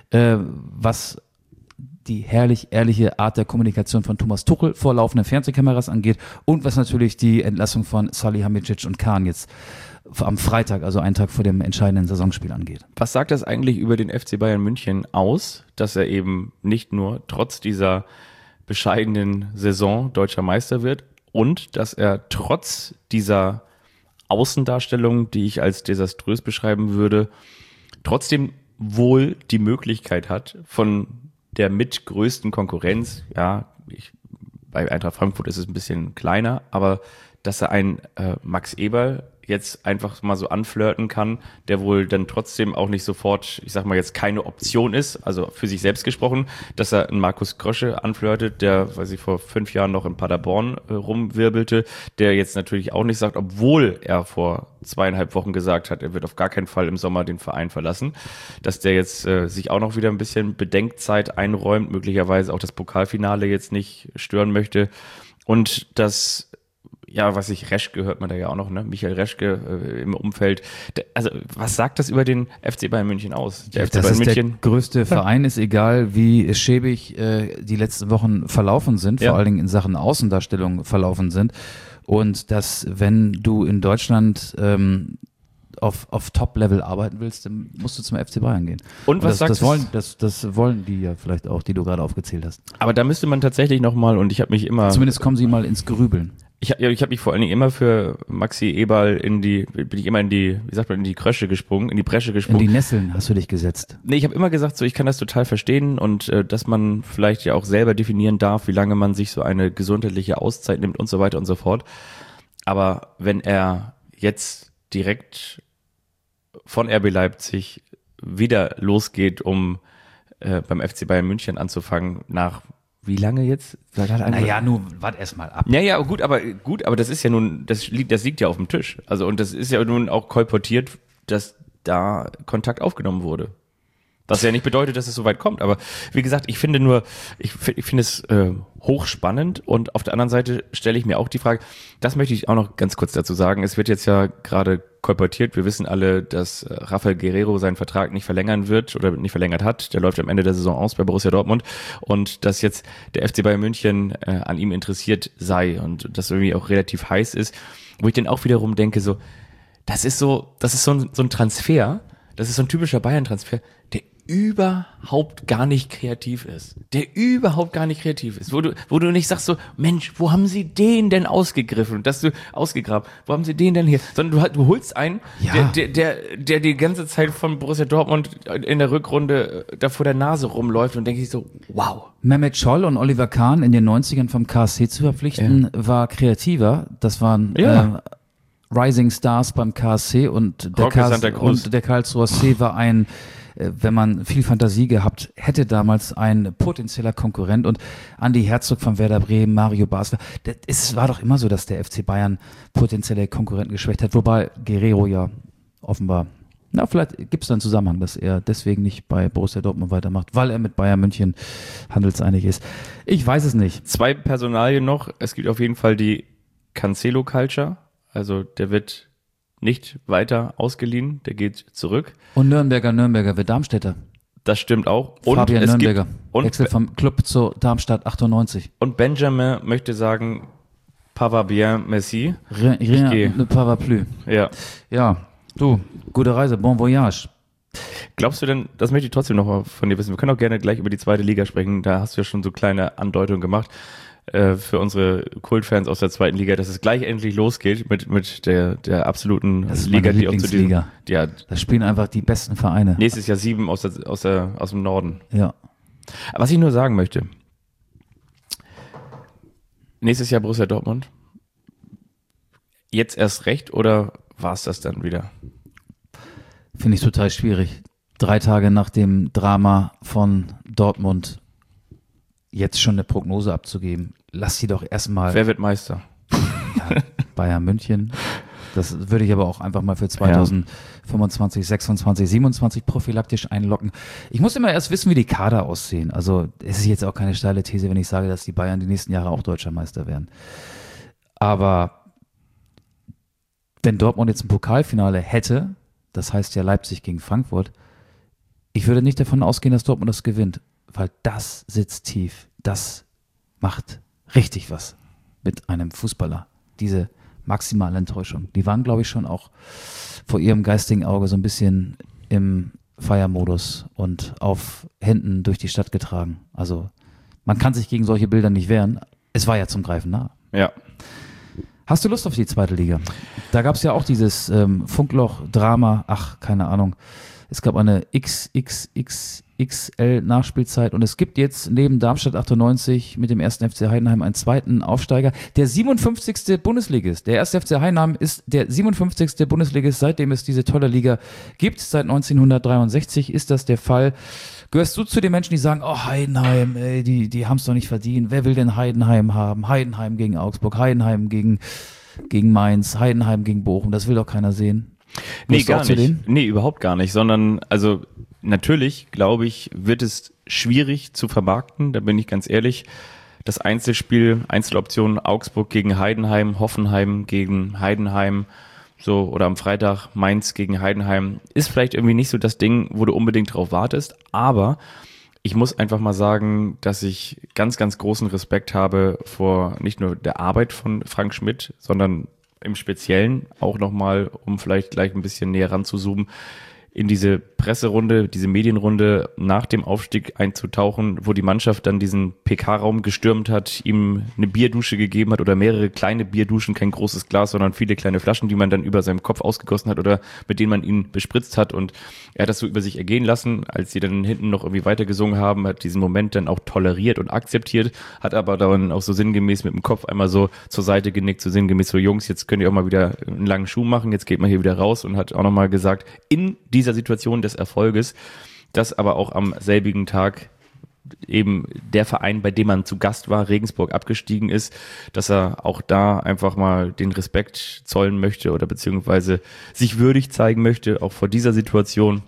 was die herrlich ehrliche Art der Kommunikation von Thomas Tuchel vor laufenden Fernsehkameras angeht und was natürlich die Entlassung von Salihamidzic und Kahn jetzt am Freitag, also einen Tag vor dem entscheidenden Saisonspiel angeht. Was sagt das eigentlich über den FC Bayern München aus, dass er eben nicht nur trotz dieser bescheidenen Saison deutscher Meister wird und dass er trotz dieser Außendarstellung, die ich als desaströs beschreiben würde, trotzdem wohl die Möglichkeit hat, von der mitgrößten Konkurrenz, ja, bei Eintracht Frankfurt ist es ein bisschen kleiner, aber dass er einen Max Eberl jetzt einfach mal so anflirten kann, der wohl dann trotzdem auch nicht sofort, ich sag mal jetzt keine Option ist, also für sich selbst gesprochen, dass er einen Markus Krösche anflirtet, der, weiß ich, vor 5 Jahren noch in Paderborn rumwirbelte, der jetzt natürlich auch nicht sagt, obwohl er vor 2,5 Wochen gesagt hat, er wird auf gar keinen Fall im Sommer den Verein verlassen, dass der jetzt sich auch noch wieder ein bisschen Bedenkzeit einräumt, möglicherweise auch das Pokalfinale jetzt nicht stören möchte und das was Reschke hört man da ja auch noch, ne? Michael Reschke im Umfeld. Also, was sagt das über den FC Bayern München aus? Der FC Bayern München, der größte Verein ist, egal wie schäbig die letzten Wochen verlaufen sind, vor allen Dingen in Sachen Außendarstellung verlaufen sind. Und dass, wenn du in Deutschland auf Top-Level arbeiten willst, dann musst du zum FC Bayern gehen. Und was das wollen die ja vielleicht auch, die du gerade aufgezählt hast. Aber da müsste man tatsächlich nochmal, und ich habe mich immer... Zumindest kommen sie mal ins Grübeln. Ich hab mich vor allen Dingen immer für Maxi Eberl in die Krösche gesprungen, in die Bresche gesprungen. In die Nesseln hast du dich gesetzt. Nee, ich habe immer gesagt, so ich kann das total verstehen und dass man vielleicht ja auch selber definieren darf, wie lange man sich so eine gesundheitliche Auszeit nimmt und so weiter und so fort. Aber wenn er jetzt direkt von RB Leipzig wieder losgeht, um beim FC Bayern München anzufangen, nach wie lange jetzt? Naja, nun, warte erst mal ab. Ja, gut, aber das ist ja nun, das liegt ja auf dem Tisch. Also, und das ist ja nun auch kolportiert, dass da Kontakt aufgenommen wurde. Was ja nicht bedeutet, dass es so weit kommt. Aber wie gesagt, ich finde es hochspannend und auf der anderen Seite stelle ich mir auch die Frage, das möchte ich auch noch ganz kurz dazu sagen. Es wird jetzt ja gerade kolportiert, wir wissen alle, dass Rafael Guerreiro seinen Vertrag nicht verlängern wird oder nicht verlängert hat. Der läuft am Ende der Saison aus bei Borussia Dortmund und dass jetzt der FC Bayern München an ihm interessiert sei und das irgendwie auch relativ heiß ist, wo ich dann auch wiederum denke, so, das ist so ein Transfer, das ist so ein typischer Bayern-Transfer, der überhaupt gar nicht kreativ ist. Wo du nicht sagst so, Mensch, wo haben sie den denn ausgegriffen? Ausgegraben. Wo haben sie den denn hier? Sondern du holst einen, der die ganze Zeit von Borussia Dortmund in der Rückrunde da vor der Nase rumläuft und denke ich so, wow. Mehmet Scholl und Oliver Kahn in den 90ern vom KSC zu verpflichten, war kreativer. Das waren Rising Stars beim KSC und der, Santa Cruz. und der Karlsruher SC war ein, wenn man viel Fantasie gehabt hätte, damals ein potenzieller Konkurrent. Und Andi Herzog von Werder Bremen, Mario Basler, es war doch immer so, dass der FC Bayern potenzielle Konkurrenten geschwächt hat, wobei Guerrero ja offenbar, vielleicht gibt es da einen Zusammenhang, dass er deswegen nicht bei Borussia Dortmund weitermacht, weil er mit Bayern München handelseinig ist. Ich weiß es nicht. 2 Personalien noch. Es gibt auf jeden Fall die Cancelo-Culture. Also der wird nicht weiter ausgeliehen, der geht zurück. Und Nürnberger wird Darmstädter. Das stimmt auch. Und Fabian es Nürnberger gibt, wechselt vom Club zu Darmstadt 98. Und Benjamin möchte sagen, pas va bien, merci. Rien ne parapluie. Ja. Ja, du, gute Reise, bon voyage. Glaubst du denn, das möchte ich trotzdem noch mal von dir wissen, wir können auch gerne gleich über die 2. Liga sprechen, da hast du ja schon so kleine Andeutungen gemacht, für unsere Kultfans aus der 2. Liga, dass es gleich endlich losgeht mit der absoluten Das ist Liga, meine die auch zu diesem, Lieblingsliga. ja, Da spielen einfach die besten Vereine. nächstes Jahr 7 aus dem Norden. Ja. Was ich nur sagen möchte, nächstes Jahr Borussia Dortmund, jetzt erst recht oder war es das dann wieder? Finde ich total schwierig. 3 Tage nach dem Drama von Dortmund jetzt schon eine Prognose abzugeben. Lass sie doch erstmal. Wer wird Meister? Ja, Bayern München. Das würde ich aber auch einfach mal für 2025, 26, 27 prophylaktisch einloggen. Ich muss immer erst wissen, wie die Kader aussehen. Also es ist jetzt auch keine steile These, wenn ich sage, dass die Bayern die nächsten Jahre auch Deutscher Meister werden. Aber wenn Dortmund jetzt ein Pokalfinale hätte, das heißt ja Leipzig gegen Frankfurt, ich würde nicht davon ausgehen, dass Dortmund das gewinnt, weil das sitzt tief. Das macht richtig was mit einem Fußballer. Diese maximale Enttäuschung. Die waren, glaube ich, schon auch vor ihrem geistigen Auge so ein bisschen im Feiermodus und auf Händen durch die Stadt getragen. Also man kann sich gegen solche Bilder nicht wehren. Es war ja zum Greifen nah. Ja. Hast du Lust auf die 2. Liga? Da gab es ja auch dieses Funkloch-Drama, keine Ahnung. Es gab eine XXXXL-Nachspielzeit und es gibt jetzt neben Darmstadt 98 mit dem 1. FC Heidenheim einen zweiten Aufsteiger. Der 57. Bundesligist. Der 1. FC Heidenheim ist der 57. Bundesligist, seitdem es diese tolle Liga gibt. Seit 1963 ist das der Fall. Gehörst du zu den Menschen, die sagen, oh Heidenheim, ey, die haben es doch nicht verdient. Wer will denn Heidenheim haben? Heidenheim gegen Augsburg, Heidenheim gegen Mainz, Heidenheim gegen Bochum. Das will doch keiner sehen. Nee, gar nicht. Nee, überhaupt gar nicht, sondern also natürlich, glaube ich, wird es schwierig zu vermarkten, da bin ich ganz ehrlich. Das Einzelspiel, Einzeloption Augsburg gegen Heidenheim, Hoffenheim gegen Heidenheim, so, oder am Freitag Mainz gegen Heidenheim, ist vielleicht irgendwie nicht so das Ding, wo du unbedingt drauf wartest, aber ich muss einfach mal sagen, dass ich ganz, ganz großen Respekt habe vor nicht nur der Arbeit von Frank Schmidt, sondern im Speziellen auch nochmal, um vielleicht gleich ein bisschen näher ranzuzoomen, in diese Presserunde, diese Medienrunde nach dem Aufstieg einzutauchen, wo die Mannschaft dann diesen PK-Raum gestürmt hat, ihm eine Bierdusche gegeben hat oder mehrere kleine Bierduschen, kein großes Glas, sondern viele kleine Flaschen, die man dann über seinem Kopf ausgegossen hat oder mit denen man ihn bespritzt hat, und er hat das so über sich ergehen lassen. Als sie dann hinten noch irgendwie weitergesungen haben, hat diesen Moment dann auch toleriert und akzeptiert, hat aber dann auch so sinngemäß mit dem Kopf einmal so zur Seite genickt, so sinngemäß so, Jungs, jetzt könnt ihr auch mal wieder einen langen Schuh machen, jetzt geht man hier wieder raus, und hat auch nochmal gesagt, in dieser Situation des Erfolges, dass aber auch am selbigen Tag eben der Verein, bei dem man zu Gast war, Regensburg, abgestiegen ist, dass er auch da einfach mal den Respekt zollen möchte oder beziehungsweise sich würdig zeigen möchte, auch vor dieser Situation,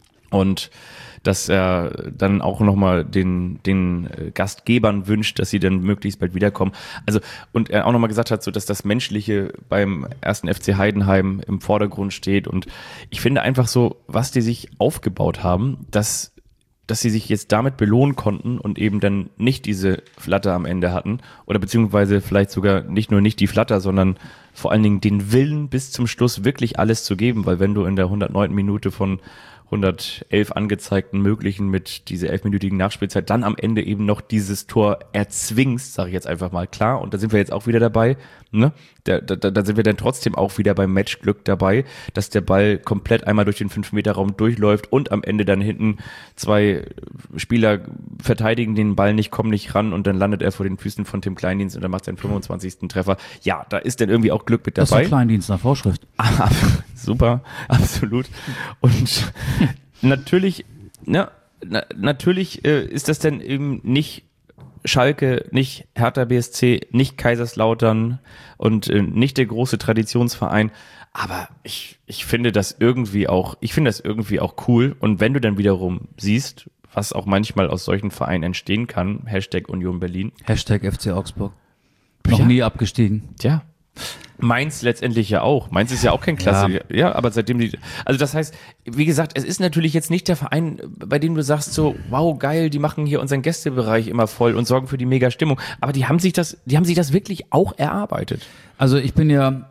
und dass er dann auch nochmal den Gastgebern wünscht, dass sie dann möglichst bald wiederkommen. Also, und er auch nochmal gesagt hat, so, dass das Menschliche beim 1. FC Heidenheim im Vordergrund steht, und ich finde einfach so, was die sich aufgebaut haben, dass sie sich jetzt damit belohnen konnten und eben dann nicht diese Flatter am Ende hatten, oder beziehungsweise vielleicht sogar nicht die Flatter, sondern vor allen Dingen den Willen bis zum Schluss wirklich alles zu geben, weil wenn du in der 109. Minute von 111 angezeigten möglichen mit dieser 11-minütigen Nachspielzeit dann am Ende eben noch dieses Tor erzwingst, sage ich jetzt einfach mal, klar. Und da sind wir jetzt auch wieder dabei, ne? Da sind wir dann trotzdem auch wieder beim Matchglück dabei, dass der Ball komplett einmal durch den 5-Meter-Raum durchläuft und am Ende dann hinten 2 Spieler verteidigen den Ball nicht, kommen nicht ran und dann landet er vor den Füßen von Tim Kleindienst und dann macht seinen 25. Treffer. Ja, da ist dann irgendwie auch Glück mit dabei. Das ist ein Kleindienst nach Vorschrift. Super, absolut. Und natürlich, natürlich ist das dann eben nicht Schalke, nicht Hertha BSC, nicht Kaiserslautern und nicht der große Traditionsverein. Aber ich finde das irgendwie auch cool. Und wenn du dann wiederum siehst, was auch manchmal aus solchen Vereinen entstehen kann, Hashtag Union Berlin. Hashtag FC Augsburg. Noch nie abgestiegen. Tja. Mainz letztendlich ja auch. Mainz ist ja auch kein Klasse. Ja, aber seitdem also das heißt, wie gesagt, es ist natürlich jetzt nicht der Verein, bei dem du sagst so, wow, geil, die machen hier unseren Gästebereich immer voll und sorgen für die mega Stimmung. Aber die haben sich das wirklich auch erarbeitet. Also ich bin ja,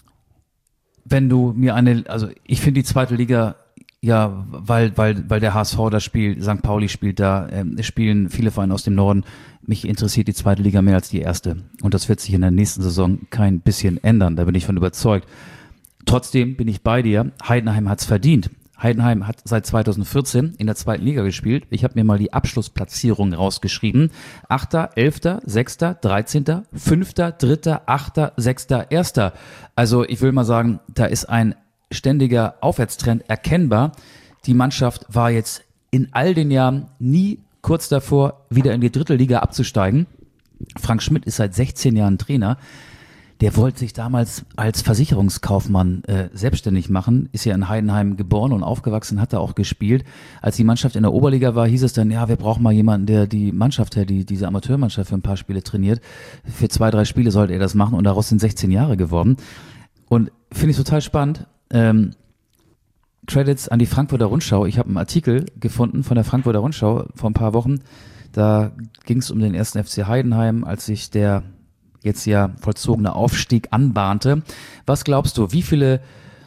wenn du mir also ich finde die zweite Liga, ja, weil der HSV da spielt, St. Pauli spielt da, es spielen viele Vereine aus dem Norden. Mich interessiert die zweite Liga mehr als die erste. Und das wird sich in der nächsten Saison kein bisschen ändern. Da bin ich von überzeugt. Trotzdem bin ich bei dir. Heidenheim hat's verdient. Heidenheim hat seit 2014 in der zweiten Liga gespielt. Ich habe mir mal die Abschlussplatzierung rausgeschrieben. 8., 11., 6., 13., 5., 3., 8., 6., 1. Also ich will mal sagen, da ist ein ständiger Aufwärtstrend erkennbar. Die Mannschaft war jetzt in all den Jahren nie kurz davor, wieder in die dritte Liga abzusteigen. Frank Schmidt ist seit 16 Jahren Trainer. Der wollte sich damals als Versicherungskaufmann selbstständig machen, ist ja in Heidenheim geboren und aufgewachsen, hat da auch gespielt. Als die Mannschaft in der Oberliga war, hieß es dann, ja, wir brauchen mal jemanden, der die Mannschaft, diese Amateurmannschaft für ein paar Spiele trainiert. Für 2, 3 Spiele sollte er das machen und daraus sind 16 Jahre geworden. Und finde ich total spannend. Credits an die Frankfurter Rundschau. Ich habe einen Artikel gefunden von der Frankfurter Rundschau vor ein paar Wochen. Da ging es um den 1. FC Heidenheim, als sich der jetzt ja vollzogene Aufstieg anbahnte. Was glaubst du, wie viele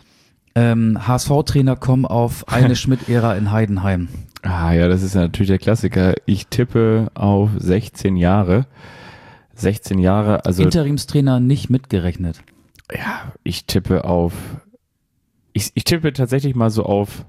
HSV-Trainer kommen auf eine Schmidt-Ära in Heidenheim? Ah ja, das ist ja natürlich der Klassiker. Ich tippe auf 16 Jahre. 16 Jahre, also... Interimstrainer nicht mitgerechnet. Ja, ich tippe auf... Ich tippe tatsächlich mal so auf,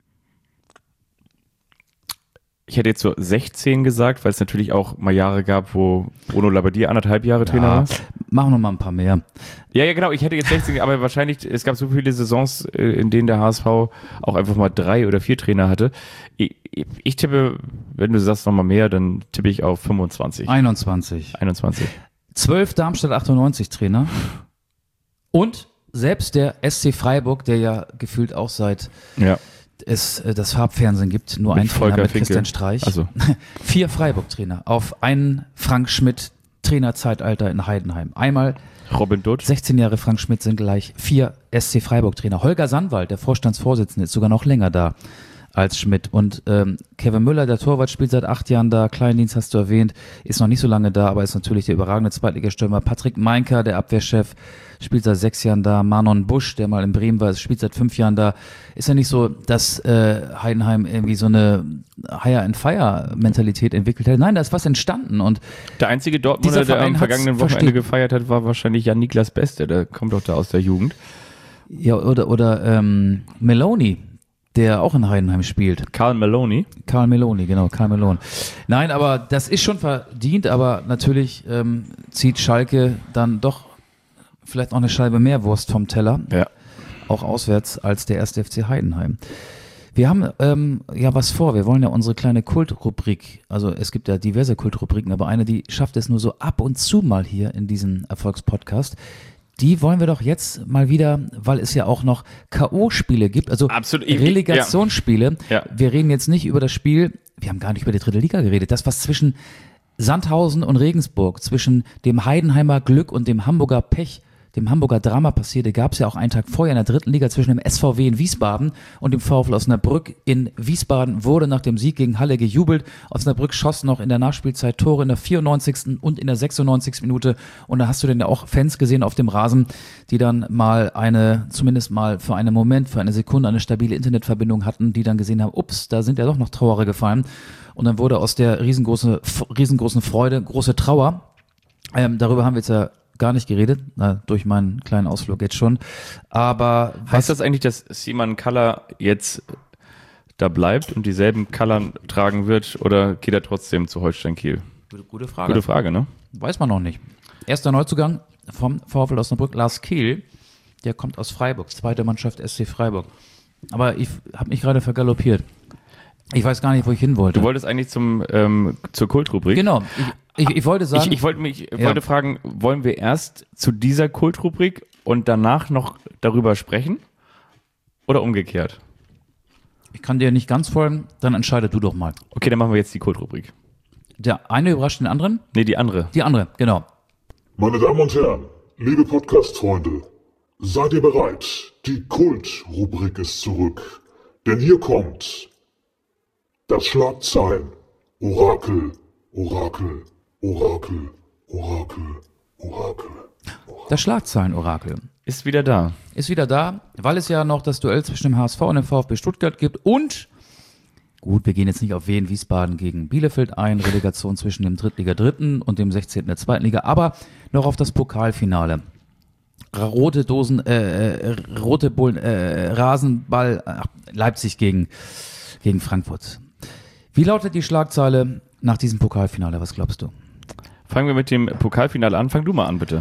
ich hätte jetzt so 16 gesagt, weil es natürlich auch mal Jahre gab, wo Bruno Labbadia 1,5 Jahre Trainer war. Machen noch mal ein paar mehr. Ja, genau, ich hätte jetzt 16, aber wahrscheinlich, es gab so viele Saisons, in denen der HSV auch einfach mal 3 oder 4 Trainer hatte. Ich tippe, wenn du sagst noch mal mehr, dann tippe ich auf 25. 21. 12 Darmstadt 98 Trainer und selbst der SC Freiburg, der ja gefühlt auch seit es das Farbfernsehen gibt, nur ein Trainer mit Christian Streich. Also. 4 Freiburg-Trainer auf einen Frank Schmidt Trainerzeitalter in Heidenheim. Einmal Robin Dutt. 16 Jahre Frank Schmidt sind gleich 4 SC Freiburg-Trainer. Holger Sandwald, der Vorstandsvorsitzende, ist sogar noch länger da als Schmidt. Und Kevin Müller, der Torwart, spielt seit 8 Jahren da. Kleindienst hast du erwähnt, ist noch nicht so lange da, aber ist natürlich der überragende Zweitligastürmer. Patrick Meinker, der Abwehrchef, spielt seit 6 Jahren da. Manon Busch, der mal in Bremen war, spielt seit 5 Jahren da. Ist ja nicht so, dass Heidenheim irgendwie so eine Hire-and-Fire-Mentalität entwickelt hat. Nein, da ist was entstanden. Und der einzige Dortmunder, der am vergangenen Wochenende gefeiert hat, war wahrscheinlich Jan-Niklas Beste. Der kommt doch da aus der Jugend. Ja, oder Meloni, der auch in Heidenheim spielt. Karl Meloni, genau, Karl Meloni. Nein, aber das ist schon verdient, aber natürlich zieht Schalke dann doch vielleicht auch eine Scheibe mehr Wurst vom Teller, auch auswärts als der 1. FC Heidenheim. Wir haben was vor, wir wollen ja unsere kleine Kultrubrik, also es gibt ja diverse Kultrubriken, aber eine, die schafft es nur so ab und zu mal hier in diesem Erfolgspodcast. Die wollen wir doch jetzt mal wieder, weil es ja auch noch K.O.-Spiele gibt, also Relegationsspiele. Ja. Wir reden jetzt nicht über das Spiel, wir haben gar nicht über die dritte Liga geredet, das, was zwischen Sandhausen und Regensburg, zwischen dem Heidenheimer Glück und dem Hamburger Pech dem Hamburger Drama passierte, gab es ja auch einen Tag vorher in der 3. Liga zwischen dem SVW in Wiesbaden und dem VfL Osnabrück in Wiesbaden. Wurde nach dem Sieg gegen Halle gejubelt. Osnabrück schoss noch in der Nachspielzeit Tore in der 94. und in der 96. Minute. Und da hast du dann ja auch Fans gesehen auf dem Rasen, die dann zumindest mal für einen Moment, für eine Sekunde eine stabile Internetverbindung hatten, die dann gesehen haben, ups, da sind ja doch noch Tore gefallen. Und dann wurde aus der riesengroßen Freude große Trauer. Darüber haben wir jetzt ja gar nicht geredet, durch meinen kleinen Ausflug jetzt schon. Aber heißt das eigentlich, dass Simon Kaller jetzt da bleibt und dieselben Coloren tragen wird oder geht er trotzdem zu Holstein Kiel? Gute Frage. Gute Frage, ne? Weiß man noch nicht. Erster Neuzugang vom VfL Osnabrück, Lars Kehl, der kommt aus Freiburg, zweite Mannschaft SC Freiburg. Aber ich habe mich gerade vergaloppiert. Ich weiß gar nicht, wo ich hin wollte. Du wolltest eigentlich zur Kultrubrik? Genau. Ich wollte sagen. Ich wollte fragen, wollen wir erst zu dieser Kultrubrik und danach noch darüber sprechen? Oder umgekehrt? Ich kann dir nicht ganz folgen, dann entscheide du doch mal. Okay, dann machen wir jetzt die Kultrubrik. Der eine überrascht den anderen? Nee, die andere. Die andere, genau. Meine Damen und Herren, liebe Podcast-Freunde, seid ihr bereit? Die Kult-Rubrik ist zurück. Denn hier kommt das Schlagzeilen. Orakel, Orakel, Orakel, Orakel, Orakel. Das Schlagzeilen-Orakel. Ist wieder da. Ist wieder da, weil es ja noch das Duell zwischen dem HSV und dem VfB Stuttgart gibt und, gut, wir gehen jetzt nicht auf Wien Wiesbaden gegen Bielefeld ein, Relegation zwischen dem Drittliga-Dritten und dem 16. der 2. Liga, aber noch auf das Pokalfinale. Rote Bullen, Rasenball, Leipzig gegen Frankfurt. Wie lautet die Schlagzeile nach diesem Pokalfinale? Was glaubst du? Fangen wir mit dem Pokalfinale an. Fang du mal an, bitte.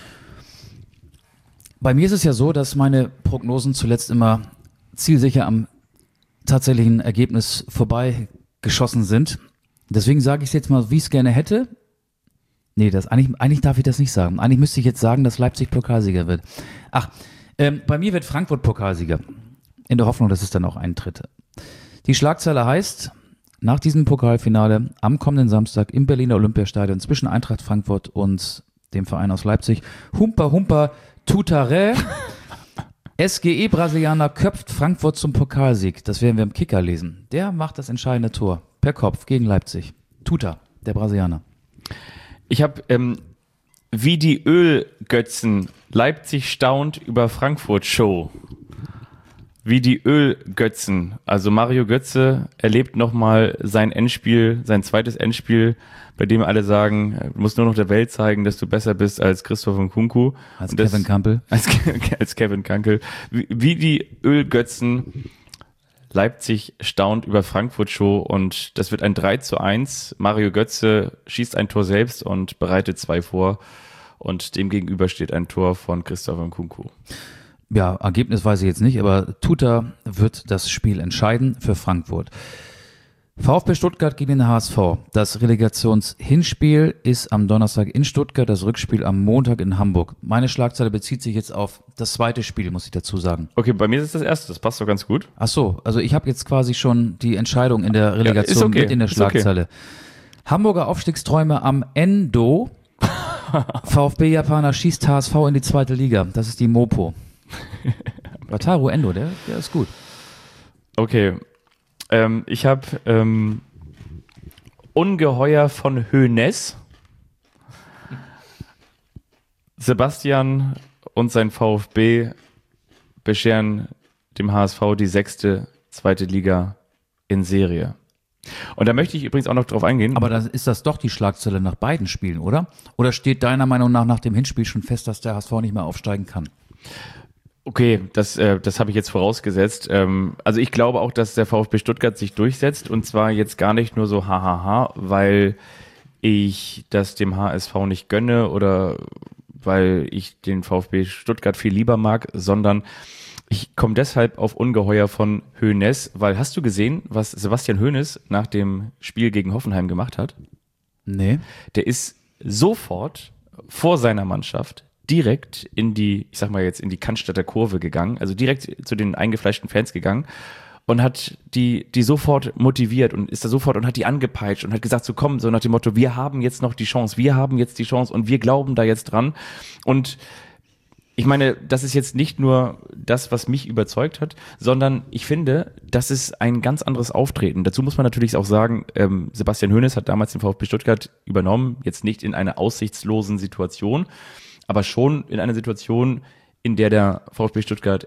Bei mir ist es ja so, dass meine Prognosen zuletzt immer zielsicher am tatsächlichen Ergebnis vorbeigeschossen sind. Deswegen sage ich es jetzt mal, wie ich es gerne hätte. Nee, eigentlich darf ich das nicht sagen. Eigentlich müsste ich jetzt sagen, dass Leipzig Pokalsieger wird. Bei mir wird Frankfurt Pokalsieger. In der Hoffnung, dass es dann auch eintritt. Die Schlagzeile heißt, nach diesem Pokalfinale am kommenden Samstag im Berliner Olympiastadion zwischen Eintracht Frankfurt und dem Verein aus Leipzig, Humpa Tutare, SGE Brasilianer köpft Frankfurt zum Pokalsieg. Das werden wir im Kicker lesen. Der macht das entscheidende Tor per Kopf gegen Leipzig. Tuta, der Brasilianer. Ich habe wie die Ölgötzen, Leipzig staunt über Frankfurt Show. Wie die Ölgötzen. Also Mario Götze erlebt nochmal sein zweites Endspiel, bei dem alle sagen, du musst nur noch der Welt zeigen, dass du besser bist als Christoph Nkunku. Als Kevin Campbell. Als Kevin Campbell. Wie die Ölgötzen, Leipzig staunt über Frankfurt Show und das wird ein 3:1. Mario Götze schießt ein Tor selbst und bereitet 2 vor und dem gegenüber steht ein Tor von Christoph Nkunku. Ja, Ergebnis weiß ich jetzt nicht, aber Tuta wird das Spiel entscheiden für Frankfurt. VfB Stuttgart gegen den HSV. Das Relegationshinspiel ist am Donnerstag in Stuttgart, das Rückspiel am Montag in Hamburg. Meine Schlagzeile bezieht sich jetzt auf das zweite Spiel, muss ich dazu sagen. Okay, bei mir ist es das erste, das passt doch ganz gut. Ach so, also ich habe jetzt quasi schon die Entscheidung in der Relegation mit in der Schlagzeile. Okay. Hamburger Aufstiegsträume am Endo. VfB-Japaner schießt HSV in die 2. Liga. Das ist die Mopo. Wataru Endo, der ist gut. Okay, ich habe Ungeheuer von Hoeneß. Sebastian und sein VfB bescheren dem HSV die 6. 2. Liga in Serie. Und da möchte ich übrigens auch noch drauf eingehen. Aber dann ist das doch die Schlagzeile nach beiden Spielen, oder? Oder steht deiner Meinung nach dem Hinspiel schon fest, dass der HSV nicht mehr aufsteigen kann? Okay, das habe ich jetzt vorausgesetzt. Also ich glaube auch, dass der VfB Stuttgart sich durchsetzt und zwar jetzt gar nicht nur so weil ich das dem HSV nicht gönne oder weil ich den VfB Stuttgart viel lieber mag, sondern ich komme deshalb auf Ungeheuer von Hoeneß, weil hast du gesehen, was Sebastian Hoeneß nach dem Spiel gegen Hoffenheim gemacht hat? Nee. Der ist sofort vor seiner Mannschaft direkt in die Cannstatter Kurve gegangen, also direkt zu den eingefleischten Fans gegangen und hat die sofort motiviert und ist da sofort und hat die angepeitscht und hat gesagt, so komm, so nach dem Motto, wir haben jetzt noch die Chance, wir haben jetzt die Chance und wir glauben da jetzt dran und ich meine, das ist jetzt nicht nur das, was mich überzeugt hat, sondern ich finde, das ist ein ganz anderes Auftreten. Dazu muss man natürlich auch sagen, Sebastian Hoeneß hat damals den VfB Stuttgart übernommen, jetzt nicht in einer aussichtslosen Situation, aber schon in einer Situation, in der der VfB Stuttgart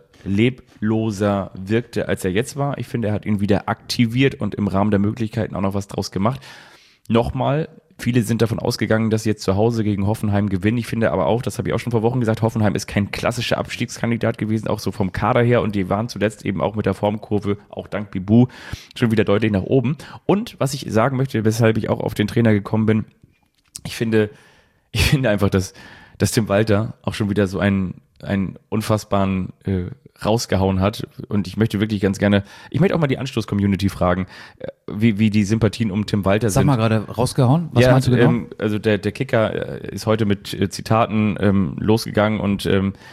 lebloser wirkte, als er jetzt war. Ich finde, er hat ihn wieder aktiviert und im Rahmen der Möglichkeiten auch noch was draus gemacht. Nochmal, viele sind davon ausgegangen, dass sie jetzt zu Hause gegen Hoffenheim gewinnen. Ich finde aber auch, das habe ich auch schon vor Wochen gesagt, Hoffenheim ist kein klassischer Abstiegskandidat gewesen, auch so vom Kader her. Und die waren zuletzt eben auch mit der Formkurve, auch dank Bibu, schon wieder deutlich nach oben. Und was ich sagen möchte, weshalb ich auch auf den Trainer gekommen bin, ich finde einfach, dass Tim Walter auch schon wieder so einen unfassbaren rausgehauen hat. Und ich möchte wirklich ganz gerne, ich möchte auch mal die Anstoß-Community fragen, wie die Sympathien um Tim Walter sind. Sag mal gerade, rausgehauen? Was meinst du genau? Also der Kicker ist heute mit Zitaten losgegangen und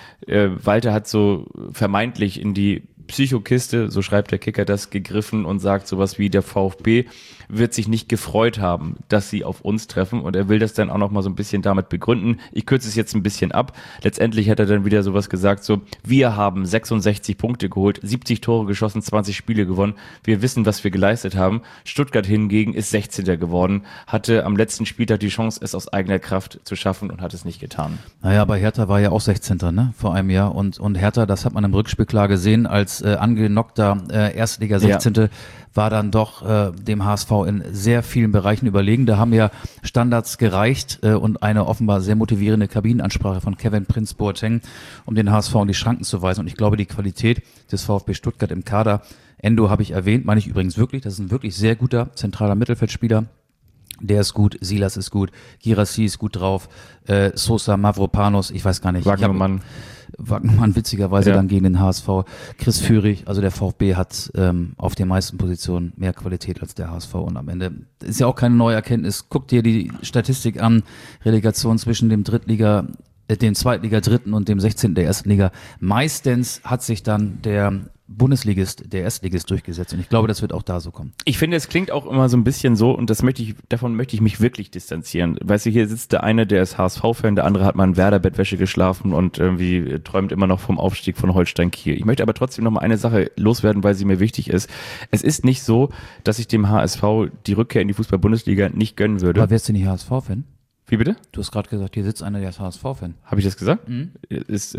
Walter hat so vermeintlich in die Psychokiste, so schreibt der Kicker das, gegriffen und sagt sowas wie, der VfB wird sich nicht gefreut haben, dass sie auf uns treffen, und er will das dann auch noch mal so ein bisschen damit begründen. Ich kürze es jetzt ein bisschen ab. Letztendlich hat er dann wieder sowas gesagt, so, wir haben 66 Punkte geholt, 70 Tore geschossen, 20 Spiele gewonnen. Wir wissen, was wir geleistet haben. Stuttgart hingegen ist 16. geworden, hatte am letzten Spieltag die Chance, es aus eigener Kraft zu schaffen und hat es nicht getan. Naja, aber Hertha war ja auch 16. Ne, vor einem Jahr, und Hertha, das hat man im Rückspiel klar gesehen, als angenockter Erstliga 16. Ja. War dann doch dem HSV in sehr vielen Bereichen überlegen. Da haben ja Standards gereicht und eine offenbar sehr motivierende Kabinenansprache von Kevin Prince Boateng, um den HSV in die Schranken zu weisen. Und ich glaube, die Qualität des VfB Stuttgart im Kader, Endo habe ich erwähnt, meine ich übrigens wirklich, das ist ein wirklich sehr guter zentraler Mittelfeldspieler. Der ist gut, Silas ist gut, Girassi ist gut drauf, Sosa, Mavropanos, ich weiß gar nicht. Wagnermann witzigerweise dann gegen den HSV. Chris Führig, also der VfB hat auf den meisten Positionen mehr Qualität als der HSV, und am Ende ist ja auch keine neue Erkenntnis. Guck dir die Statistik an, Relegation zwischen dem dem Zweitliga-Dritten und dem 16. der Ersten Liga. Meistens hat sich dann der Bundesligist, der Erstligist durchgesetzt, und ich glaube, das wird auch da so kommen. Ich finde, es klingt auch immer so ein bisschen so, und davon möchte ich mich wirklich distanzieren. Weißt du, hier sitzt der eine, der ist HSV-Fan, der andere hat mal in Werder-Bettwäsche geschlafen und irgendwie träumt immer noch vom Aufstieg von Holstein Kiel. Ich möchte aber trotzdem noch mal eine Sache loswerden, weil sie mir wichtig ist. Es ist nicht so, dass ich dem HSV die Rückkehr in die Fußball-Bundesliga nicht gönnen würde. Aber wärst du nicht HSV-Fan? Wie bitte? Du hast gerade gesagt, hier sitzt einer, der ist HSV-Fan. Habe ich das gesagt? Ist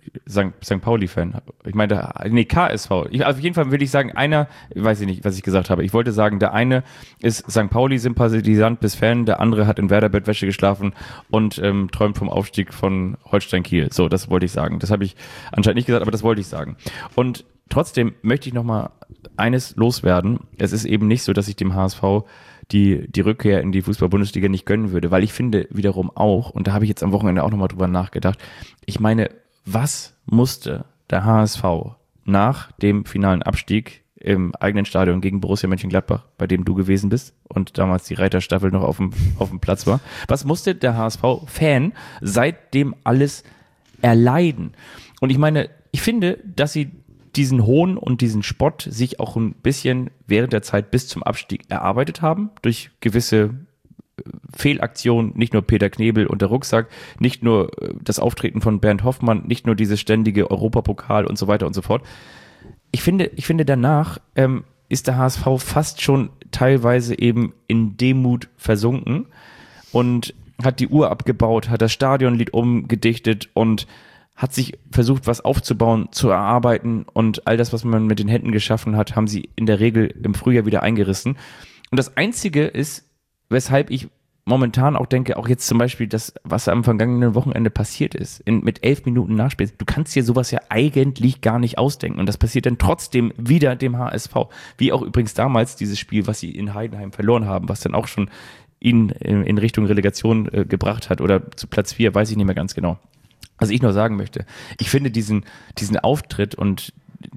St. Pauli-Fan. Ich meinte, nee, KSV. Auf jeden Fall will ich sagen, einer, weiß ich nicht, was ich gesagt habe. Ich wollte sagen, der eine ist St. Pauli-Sympathisant bis Fan, der andere hat in Werder-Bettwäsche geschlafen und träumt vom Aufstieg von Holstein Kiel. So, das wollte ich sagen. Das habe ich anscheinend nicht gesagt, aber das wollte ich sagen. Und trotzdem möchte ich noch mal eines loswerden. Es ist eben nicht so, dass ich dem HSV die Rückkehr in die Fußball-Bundesliga nicht gönnen würde, weil ich finde wiederum auch, und da habe ich jetzt am Wochenende auch nochmal drüber nachgedacht, ich meine, was musste der HSV nach dem finalen Abstieg im eigenen Stadion gegen Borussia Mönchengladbach, bei dem du gewesen bist und damals die Reiterstaffel noch auf dem Platz war, was musste der HSV-Fan seitdem alles erleiden? Und ich meine, ich finde, dass sie diesen Hohn und diesen Spott sich auch ein bisschen während der Zeit bis zum Abstieg erarbeitet haben, durch gewisse Fehlaktionen, nicht nur Peter Knebel und der Rucksack, nicht nur das Auftreten von Bernd Hoffmann, nicht nur dieses ständige Europapokal und so weiter und so fort. Ich finde danach ist der HSV fast schon teilweise eben in Demut versunken und hat die Uhr abgebaut, hat das Stadionlied umgedichtet und hat sich versucht, was aufzubauen, zu erarbeiten, und all das, was man mit den Händen geschaffen hat, haben sie in der Regel im Frühjahr wieder eingerissen. Und das Einzige ist, weshalb ich momentan auch denke, auch jetzt zum Beispiel das, was am vergangenen Wochenende passiert ist, mit 11 Minuten Nachspiel, du kannst dir sowas ja eigentlich gar nicht ausdenken, und das passiert dann trotzdem wieder dem HSV, wie auch übrigens damals dieses Spiel, was sie in Heidenheim verloren haben, was dann auch schon ihn in Richtung Relegation gebracht hat, oder zu Platz 4, weiß ich nicht mehr ganz genau. Was ich nur sagen möchte, ich finde diesen Auftritt und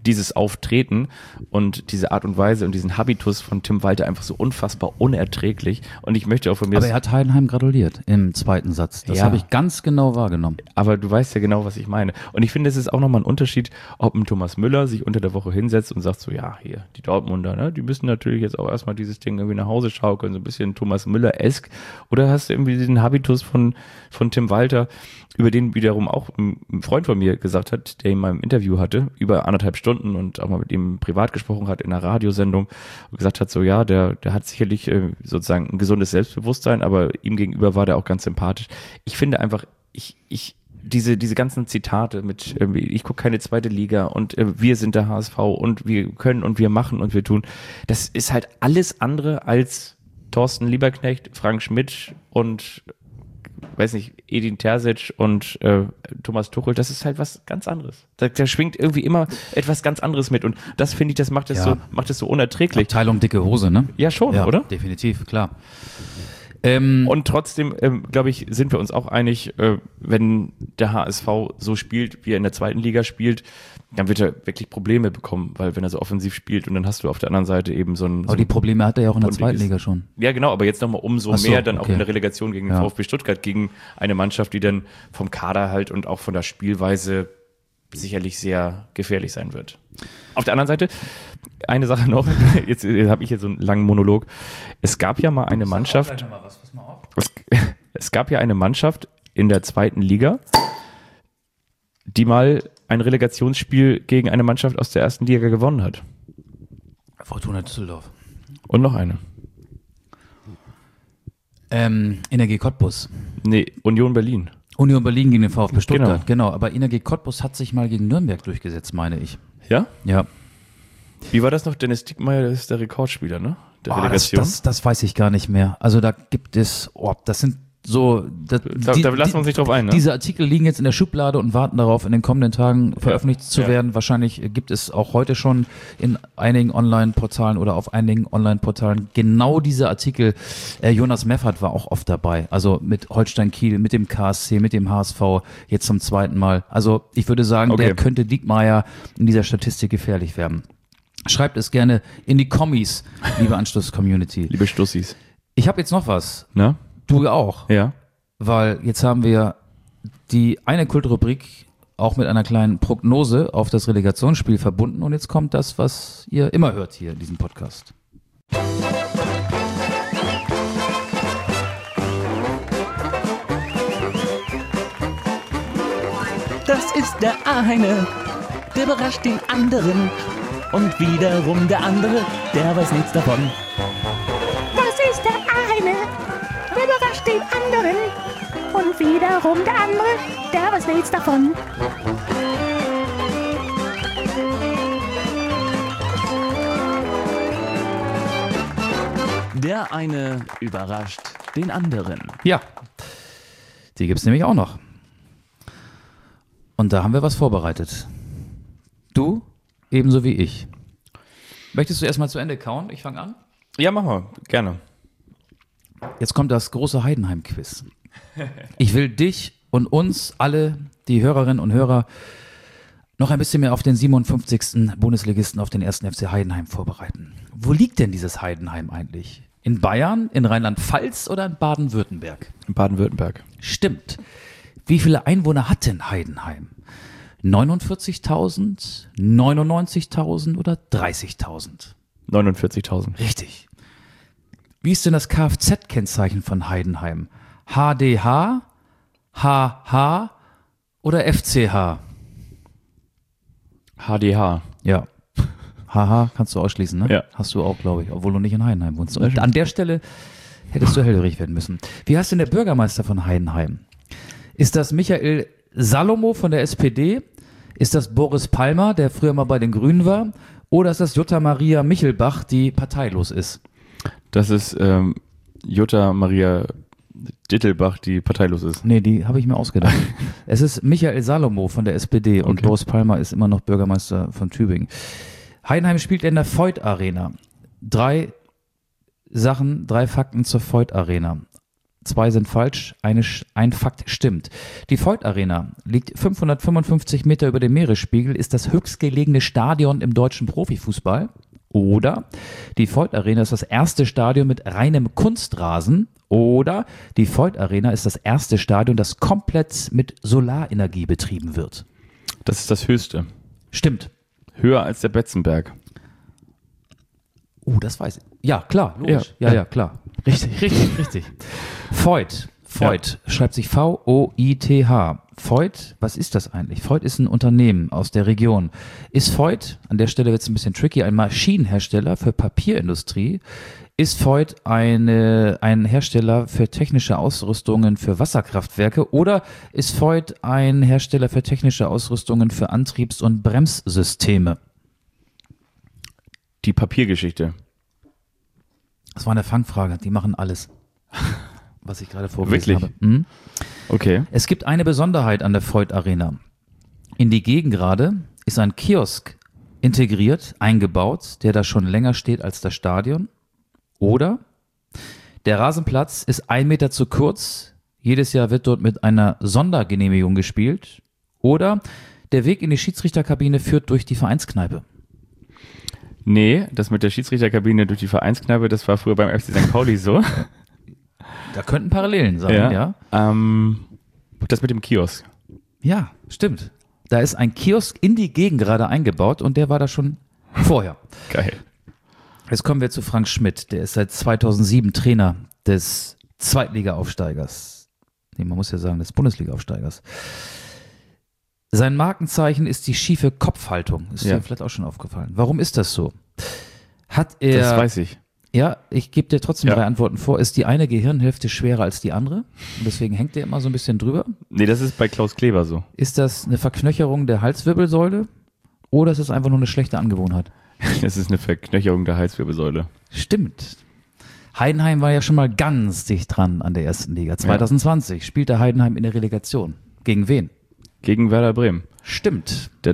dieses Auftreten und diese Art und Weise und diesen Habitus von Tim Walter einfach so unfassbar unerträglich. Und ich möchte auch von mir... Aber er hat Heidenheim gratuliert im zweiten Satz. Das habe ich ganz genau wahrgenommen. Aber du weißt ja genau, was ich meine. Und ich finde, es ist auch nochmal ein Unterschied, ob ein Thomas Müller sich unter der Woche hinsetzt und sagt so, ja, hier, die Dortmunder, ne, die müssen natürlich jetzt auch erstmal dieses Ding irgendwie nach Hause schaukeln, so ein bisschen Thomas Müller-esk. Oder hast du irgendwie diesen Habitus von Tim Walter, über den wiederum auch ein Freund von mir gesagt hat, der ihn mal im Interview hatte, über 1,5 Stunden und auch mal mit ihm privat gesprochen hat in einer Radiosendung und gesagt hat so, ja, der hat sicherlich sozusagen ein gesundes Selbstbewusstsein, aber ihm gegenüber war der auch ganz sympathisch. Ich finde einfach, diese ganzen Zitate mit ich gucke keine zweite Liga und wir sind der HSV und wir können und wir machen und wir tun, das ist halt alles andere als Thorsten Lieberknecht, Frank Schmidt und weiß nicht, Edin Terzic und Thomas Tuchel, das ist halt was ganz anderes. Da schwingt irgendwie immer etwas ganz anderes mit und das finde ich, das macht es so unerträglich. Abteilung dicke Hose, ne? Ja, schon, Ja, oder? definitiv, klar. Und trotzdem, glaube ich, sind wir uns auch einig, wenn der HSV so spielt, wie er in der zweiten Liga spielt, dann wird er wirklich Probleme bekommen, weil wenn er so offensiv spielt und dann hast du auf der anderen Seite eben so ein... Aber die Probleme hat er ja auch in der zweiten Liga schon. Ja, genau, aber jetzt nochmal umso mehr dann auch in der Relegation gegen den Ja. VfB Stuttgart, gegen eine Mannschaft, die dann vom Kader halt und auch von der Spielweise sicherlich sehr gefährlich sein wird. Auf der anderen Seite, eine Sache noch, jetzt habe ich hier so einen langen Monolog. Es gab ja mal eine Mannschaft, es gab ja eine Mannschaft in der zweiten Liga, die mal ein Relegationsspiel gegen eine Mannschaft aus der ersten Liga gewonnen hat. Fortuna Düsseldorf. Und noch eine. Energie Cottbus. Nee, Union Berlin. Union Berlin gegen den VfB Stuttgart, genau. Aber Energie Cottbus hat sich mal gegen Nürnberg durchgesetzt, meine ich. Ja? Ja. Wie war das noch? Dennis Diekmeyer ist der Rekordspieler, ne? Der Relegation. Das weiß ich gar nicht mehr. Also da gibt es, das sind so... Da lassen wir uns nicht drauf ein, ne? Diese Artikel liegen jetzt in der Schublade und warten darauf, in den kommenden Tagen veröffentlicht zu werden. Wahrscheinlich gibt es auch heute schon in einigen Online-Portalen oder auf einigen Online-Portalen genau diese Artikel. Jonas Meffert war auch oft dabei. Also mit Holstein Kiel, mit dem KSC, mit dem HSV jetzt zum zweiten Mal. Also ich würde sagen, der könnte Diekmeyer in dieser Statistik gefährlich werden. Schreibt es gerne in die Kommis, liebe Anstoß-Community. Liebe Stussis. Ich habe jetzt noch was. Na? Du auch. Ja. Weil jetzt haben wir die eine Kultrubrik auch mit einer kleinen Prognose auf das Relegationsspiel verbunden und jetzt kommt das, was ihr immer hört hier in diesem Podcast. Das ist der eine, der überrascht den anderen. Und wiederum der andere, der weiß nichts davon. Das ist der eine, der überrascht den anderen. Und wiederum der andere, der weiß nichts davon. Der eine überrascht den anderen. Ja, die gibt's nämlich auch noch. Und da haben wir was vorbereitet. Du, ebenso wie ich. Möchtest du erstmal zu Ende kauen? Ich fange an. Ja, mach mal. Gerne. Jetzt kommt das große Heidenheim-Quiz. Ich will dich und uns alle, die Hörerinnen und Hörer, noch ein bisschen mehr auf den 57. Bundesligisten, auf den 1. FC Heidenheim vorbereiten. Wo liegt denn dieses Heidenheim eigentlich? In Bayern, in Rheinland-Pfalz oder in Baden-Württemberg? In Baden-Württemberg. Stimmt. Wie viele Einwohner hat denn Heidenheim? 49.000, 99.000 oder 30.000? 49.000. Richtig. Wie ist denn das Kfz-Kennzeichen von Heidenheim? HDH, HH oder FCH? HDH. Ja. HH kannst du ausschließen, ne? Ja. Hast du auch, glaube ich, obwohl du nicht in Heidenheim wohnst. Und an der Stelle hättest du hellhörig werden müssen. Wie heißt denn der Bürgermeister von Heidenheim? Ist das Michael Salomo von der SPD? Ist das Boris Palmer, der früher mal bei den Grünen war? Oder ist das Jutta Maria Michelbach, die parteilos ist? Das ist Jutta Maria Dittelbach, die parteilos ist. Nee, die habe ich mir ausgedacht. Es ist Michael Salomo von der SPD und Boris Palmer ist immer noch Bürgermeister von Tübingen. Heidenheim spielt in der Voith Arena. 3 Fakten zur Voith Arena. 2 sind falsch, ein Fakt stimmt. Die Voith Arena liegt 555 Meter über dem Meeresspiegel, ist das höchstgelegene Stadion im deutschen Profifußball. Oder die Voith Arena ist das erste Stadion mit reinem Kunstrasen. Oder die Voith Arena ist das erste Stadion, das komplett mit Solarenergie betrieben wird. Das ist das Höchste. Stimmt. Höher als der Betzenberg. Das weiß ich. Ja, klar, logisch. Ja, klar. Richtig. Voith schreibt sich V-O-I-T-H. Voith, was ist das eigentlich? Voith ist ein Unternehmen aus der Region. Ist Voith, an der Stelle wird es ein bisschen tricky, ein Maschinenhersteller für Papierindustrie? Ist Voith ein Hersteller für technische Ausrüstungen für Wasserkraftwerke? Oder ist Voith ein Hersteller für technische Ausrüstungen für Antriebs- und Bremssysteme? Die Papiergeschichte. Das war eine Fangfrage, die machen alles, was ich gerade vorgelesen Wirklich? habe. Mhm. Okay. Es gibt eine Besonderheit an der Voith Arena. In die Gegengrade ist ein Kiosk integriert, eingebaut, der da schon länger steht als das Stadion. Oder der Rasenplatz ist 1 Meter zu kurz. Jedes Jahr wird dort mit einer Sondergenehmigung gespielt. Oder der Weg in die Schiedsrichterkabine führt durch die Vereinskneipe. Nee, das mit der Schiedsrichterkabine durch die Vereinskneipe, das war früher beim FC St. Pauli so. Da könnten Parallelen sein, ja. Das mit dem Kiosk. Ja, stimmt. Da ist ein Kiosk in die Gegengrade eingebaut und der war da schon vorher. Geil. Jetzt kommen wir zu Frank Schmidt. Der ist seit 2007 Trainer des Zweitliga-Aufsteigers. Nee, man muss ja sagen, des Bundesliga-Aufsteigers. Sein Markenzeichen ist die schiefe Kopfhaltung. Ist dir vielleicht auch schon aufgefallen. Warum ist das so? Hat er. Das weiß ich. Ja, ich gebe dir trotzdem Ja. 3 Antworten vor. Ist die eine Gehirnhälfte schwerer als die andere? Und deswegen hängt der immer so ein bisschen drüber. Nee, das ist bei Klaus Kleber so. Ist das eine Verknöcherung der Halswirbelsäule? Oder ist es einfach nur eine schlechte Angewohnheit? Das ist eine Verknöcherung der Halswirbelsäule. Stimmt. Heidenheim war ja schon mal ganz dicht dran an der ersten Liga. 2020 spielte Heidenheim in der Relegation. Gegen wen? Gegen Werder Bremen. Stimmt. Da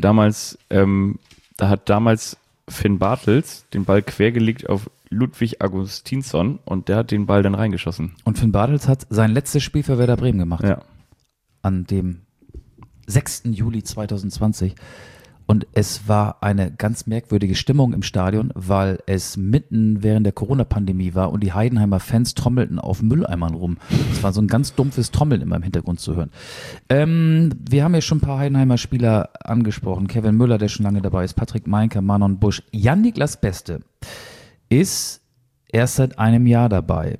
hat damals Finn Bartels den Ball quergelegt auf Ludwig Augustinsson und der hat den Ball dann reingeschossen. Und Finn Bartels hat sein letztes Spiel für Werder Bremen gemacht. Ja. An dem 6. Juli 2020. Und es war eine ganz merkwürdige Stimmung im Stadion, weil es mitten während der Corona-Pandemie war und die Heidenheimer Fans trommelten auf Mülleimern rum. Es war so ein ganz dumpfes Trommeln immer im Hintergrund zu hören. Wir haben ja schon ein paar Heidenheimer Spieler angesprochen. Kevin Müller, der schon lange dabei ist, Patrick Meinke, Manon Busch. Jan-Niklas Beste ist erst seit einem Jahr dabei.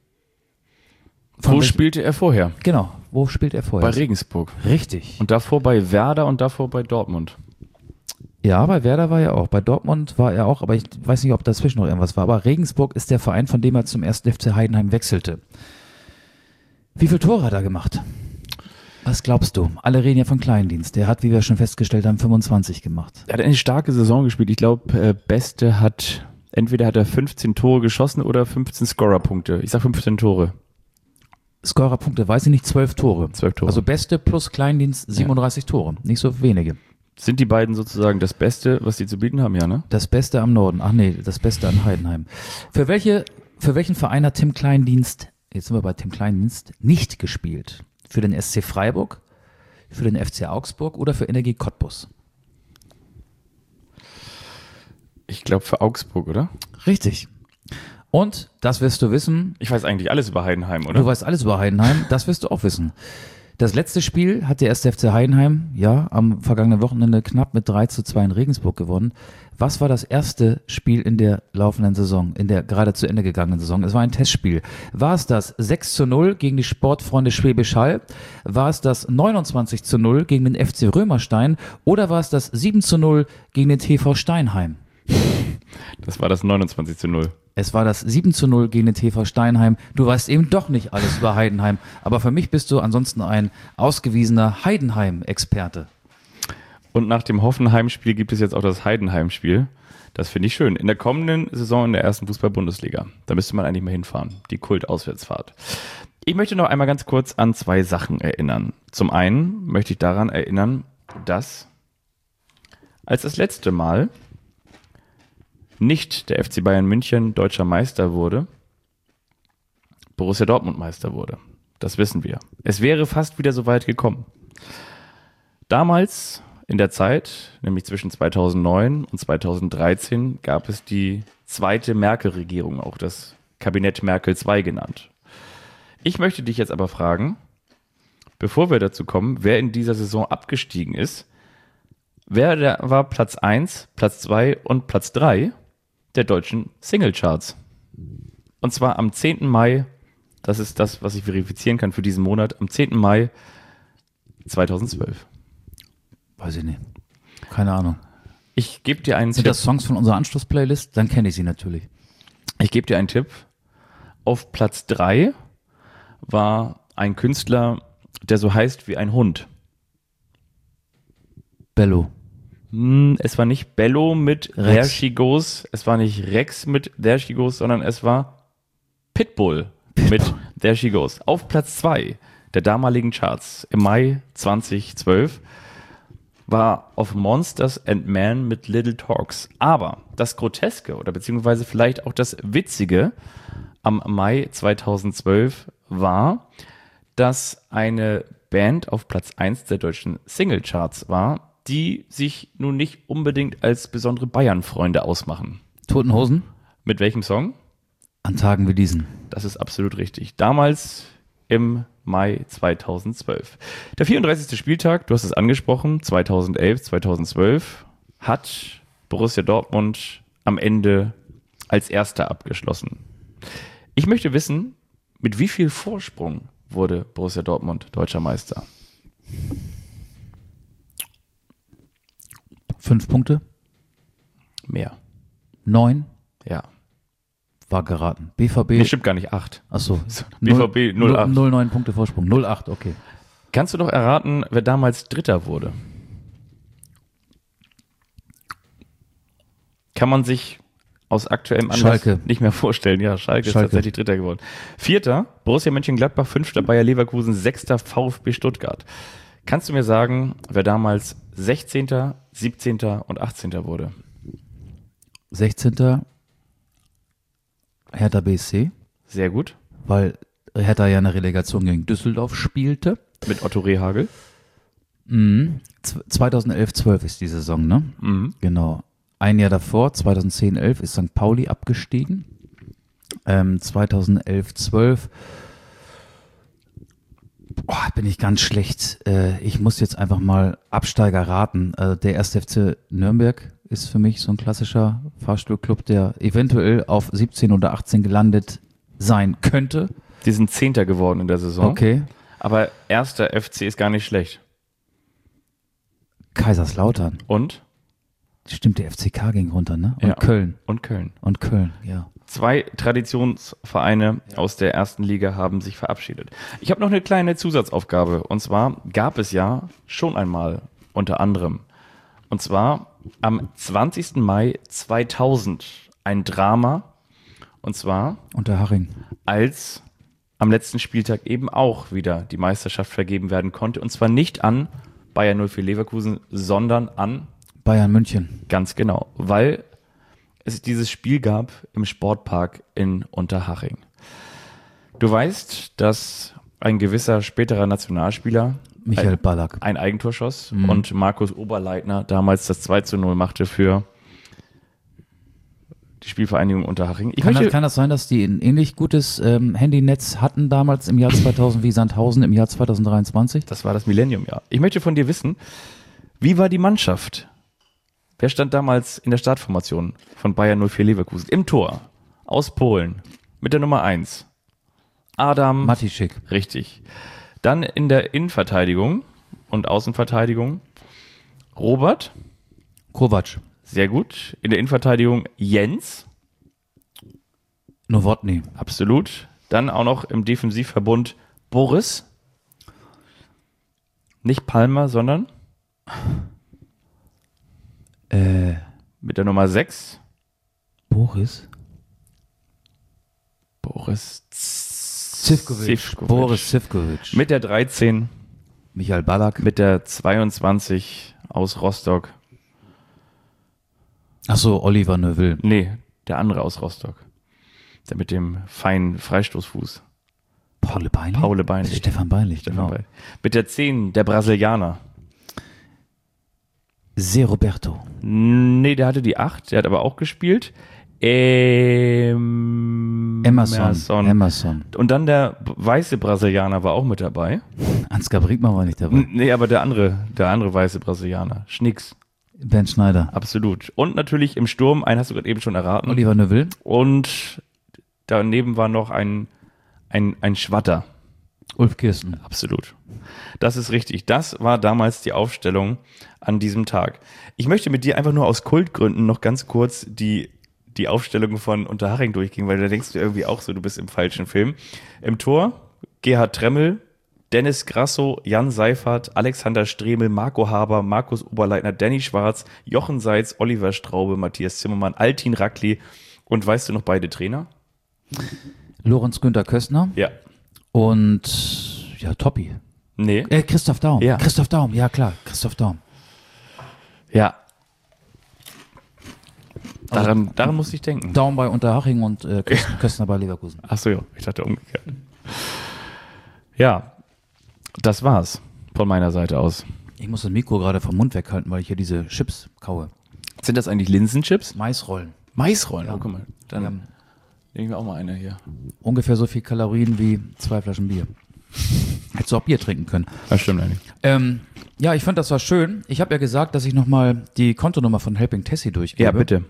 Wo spielte er vorher? Genau, wo spielt er vorher? Bei Regensburg. Richtig. Und davor bei Werder und davor bei Dortmund. Ja, bei Werder war er auch. Bei Dortmund war er auch, aber ich weiß nicht, ob dazwischen noch irgendwas war. Aber Regensburg ist der Verein, von dem er zum 1. FC Heidenheim wechselte. Wie viele Tore hat er gemacht? Was glaubst du? Alle reden ja von Kleindienst. Der hat, wie wir schon festgestellt haben, 25 gemacht. Er hat eine starke Saison gespielt. Ich glaube, Beste hat, entweder hat er 15 Tore geschossen oder 15 Scorerpunkte. Ich sag 15 Tore. Scorerpunkte, weiß ich nicht, 12 Tore. 12 Tore. Also Beste plus Kleindienst 37 Tore. Nicht so wenige. Sind die beiden sozusagen das Beste, was die zu bieten haben, ja, ne? Das Beste am Norden. Ach nee, das Beste an Heidenheim. Für welchen Verein hat Tim Kleindienst, jetzt sind wir bei Tim Kleindienst, nicht gespielt? Für den SC Freiburg, für den FC Augsburg oder für Energie Cottbus? Ich glaube für Augsburg, oder? Richtig. Und, das wirst du wissen, Ich weiß eigentlich alles über Heidenheim, oder? du weißt alles über Heidenheim, das wirst du auch wissen. Das letzte Spiel hat der 1. FC Heidenheim, ja, am vergangenen Wochenende knapp mit 3:2 in Regensburg gewonnen. Was war das erste Spiel in der laufenden Saison, in der gerade zu Ende gegangenen Saison? Es war ein Testspiel. War es das 6:0 gegen die Sportfreunde Schwäbisch Hall? War es das 29:0 gegen den FC Römerstein? Oder war es das 7:0 gegen den TV Steinheim? Das war das 29:0. Es war das 7:0 gegen den TV Steinheim. Du weißt eben doch nicht alles über Heidenheim, aber für mich bist du ansonsten ein ausgewiesener Heidenheim-Experte. Und nach dem Hoffenheim-Spiel gibt es jetzt auch das Heidenheim-Spiel. Das finde ich schön. In der kommenden Saison in der ersten Fußball-Bundesliga. Da müsste man eigentlich mal hinfahren. Die Kult-Auswärtsfahrt. Ich möchte noch einmal ganz kurz an 2 Sachen erinnern. Zum einen möchte ich daran erinnern, dass als das letzte Mal nicht der FC Bayern München deutscher Meister wurde, Borussia Dortmund Meister wurde. Das wissen wir. Es wäre fast wieder so weit gekommen. Damals in der Zeit, nämlich zwischen 2009 und 2013, gab es die zweite Merkel-Regierung, auch das Kabinett Merkel II genannt. Ich möchte dich jetzt aber fragen, bevor wir dazu kommen, wer in dieser Saison abgestiegen ist, wer war Platz 1, Platz 2 und Platz 3 der deutschen Singlecharts? Und zwar am 10. Mai, das ist das, was ich verifizieren kann für diesen Monat, am 10. Mai 2012. Weiß ich nicht. Keine Ahnung. Ich gebe dir einen Sind Tipp. das Songs von unserer Anschluss-Playlist? Dann kenne ich sie natürlich. Ich gebe dir einen Tipp. Auf Platz 3 war ein Künstler, der so heißt wie ein Hund. Bello. Es war nicht Bello mit Rex. There She Goes, es war nicht Rex mit There She Goes, sondern es war Pitbull mit There She Goes. Auf Platz 2 der damaligen Charts im Mai 2012 war auf Monsters and Men mit Little Talks. Aber das Groteske oder beziehungsweise vielleicht auch das Witzige am Mai 2012 war, dass eine Band auf Platz 1 der deutschen Singlecharts war, die sich nun nicht unbedingt als besondere Bayern-Freunde ausmachen. Toten Hosen? Mit welchem Song? An Tagen wie diesen. Das ist absolut richtig. Damals im Mai 2012. Der 34. Spieltag, du hast es angesprochen, 2011, 2012, hat Borussia Dortmund am Ende als Erster abgeschlossen. Ich möchte wissen, mit wie viel Vorsprung wurde Borussia Dortmund deutscher Meister? 5 Punkte? Mehr. 9? Ja. War geraten. BVB. Nee, stimmt gar nicht, 8. Achso. BVB 08. 0,9 Punkte Vorsprung. 0,8, okay. Kannst du noch erraten, wer damals Dritter wurde? Kann man sich aus aktuellem Anlass Schalke. nicht mehr vorstellen. Ja, Schalke ist tatsächlich Dritter geworden. 4. Borussia Mönchengladbach, 5. Bayer Leverkusen, 6. VfB Stuttgart. Kannst du mir sagen, wer damals 16., 17. und 18. wurde? 16. Hertha BSC, Sehr gut. weil Hertha ja eine Relegation gegen Düsseldorf spielte. Mit Otto Rehagel. 2011-12 ist die Saison, ne? Genau. Ein Jahr davor, 2010-11, ist St. Pauli abgestiegen. 2011-12 bin ich ganz schlecht. Ich muss jetzt einfach mal Absteiger raten. Der 1. FC Nürnberg ist für mich so ein klassischer Fahrstuhlclub, der eventuell auf 17 oder 18 gelandet sein könnte. Die sind 10. geworden in der Saison. Okay. Aber 1. FC ist gar nicht schlecht. Kaiserslautern. Und? Stimmt, der FCK ging runter, ne? Und Ja. Köln. Und Köln. Und Köln, ja. 2 Traditionsvereine aus der ersten Liga haben sich verabschiedet. Ich habe noch eine kleine Zusatzaufgabe. Und zwar gab es ja schon einmal unter anderem, und zwar am 20. Mai 2000, ein Drama. Und zwar, Unterhaching. als am letzten Spieltag eben auch wieder die Meisterschaft vergeben werden konnte. Und zwar nicht an Bayer 04 Leverkusen, sondern an, Bayern München. ganz genau, weil es dieses Spiel gab im Sportpark in Unterhaching. Du weißt, dass ein gewisser späterer Nationalspieler Michael Ballack. ein Eigentor schoss und Markus Oberleitner damals das 2:0 machte für die Spielvereinigung Unterhaching. Kann das sein, dass die ein ähnlich gutes Handynetz hatten damals im Jahr 2000 wie Sandhausen im Jahr 2023? Das war das Millennium-Jahr. Ich möchte von dir wissen, wie war die Mannschaft? Wer stand damals in der Startformation von Bayer 04 Leverkusen? Im Tor, aus Polen, mit der Nummer 1. Adam. Matischik. Richtig. Dann in der Innenverteidigung und Außenverteidigung Robert. Kovac. Sehr gut. In der Innenverteidigung Jens. Nowotny. Absolut. Dann auch noch im Defensivverbund Boris. Nicht Palmer, sondern mit der Nummer 6. Boris. Boris Zivkovic. Boris Zivkovic. Mit der 13. Michael Ballack. Mit der 22 aus Rostock. Achso, Oliver Neuville. Nee, der andere aus Rostock. Der mit dem feinen Freistoßfuß. Paul Beinlich? Paul Beinlich. Stefan Beinlich, Stefan genau. Beinlich. Mit der 10, der Brasilianer. Se Roberto. Nee, der hatte die 8, der hat aber auch gespielt. Emerson. Und dann der weiße Brasilianer war auch mit dabei. Ansgar Brinkmann war nicht dabei. Nee, aber der andere weiße Brasilianer. Schnicks. Bernd Schneider. Absolut. Und natürlich im Sturm, einen hast du gerade eben schon erraten. Oliver Neuville. Und daneben war noch ein Schwatter. Ulf Kirsten. Absolut. Das ist richtig. Das war damals die Aufstellung an diesem Tag. Ich möchte mit dir einfach nur aus Kultgründen noch ganz kurz die Aufstellung von Unterhaching durchgehen, weil da denkst du irgendwie auch so, du bist im falschen Film. Im Tor Gerhard Tremmel, Dennis Grasso, Jan Seifert, Alexander Stremel, Marco Haber, Markus Oberleitner, Danny Schwarz, Jochen Seitz, Oliver Straube, Matthias Zimmermann, Altin Rackli und weißt du noch beide Trainer? Lorenz Günther Köstner. Ja. Und ja, Toppi. Nee. Christoph Daum. Ja. Christoph Daum, ja klar, Christoph Daum. Ja. Daran musste ich denken. Daum bei Unterhaching und Köstner bei Leverkusen. Achso, ja, ich dachte umgekehrt. Ja, das war's von meiner Seite aus. Ich muss das Mikro gerade vom Mund weghalten, weil ich hier diese Chips kaue. Sind das eigentlich Linsenchips? Maisrollen. Maisrollen, Ja. oh, guck mal. Die haben Dann nehmen wir auch mal eine hier. ungefähr so viel Kalorien wie 2 Flaschen Bier. Hättest du auch Bier trinken können. Das stimmt eigentlich. Ja, ich fand, das war schön. Ich habe ja gesagt, dass ich nochmal die Kontonummer von Helping Tessie durchgebe. Ja, bitte.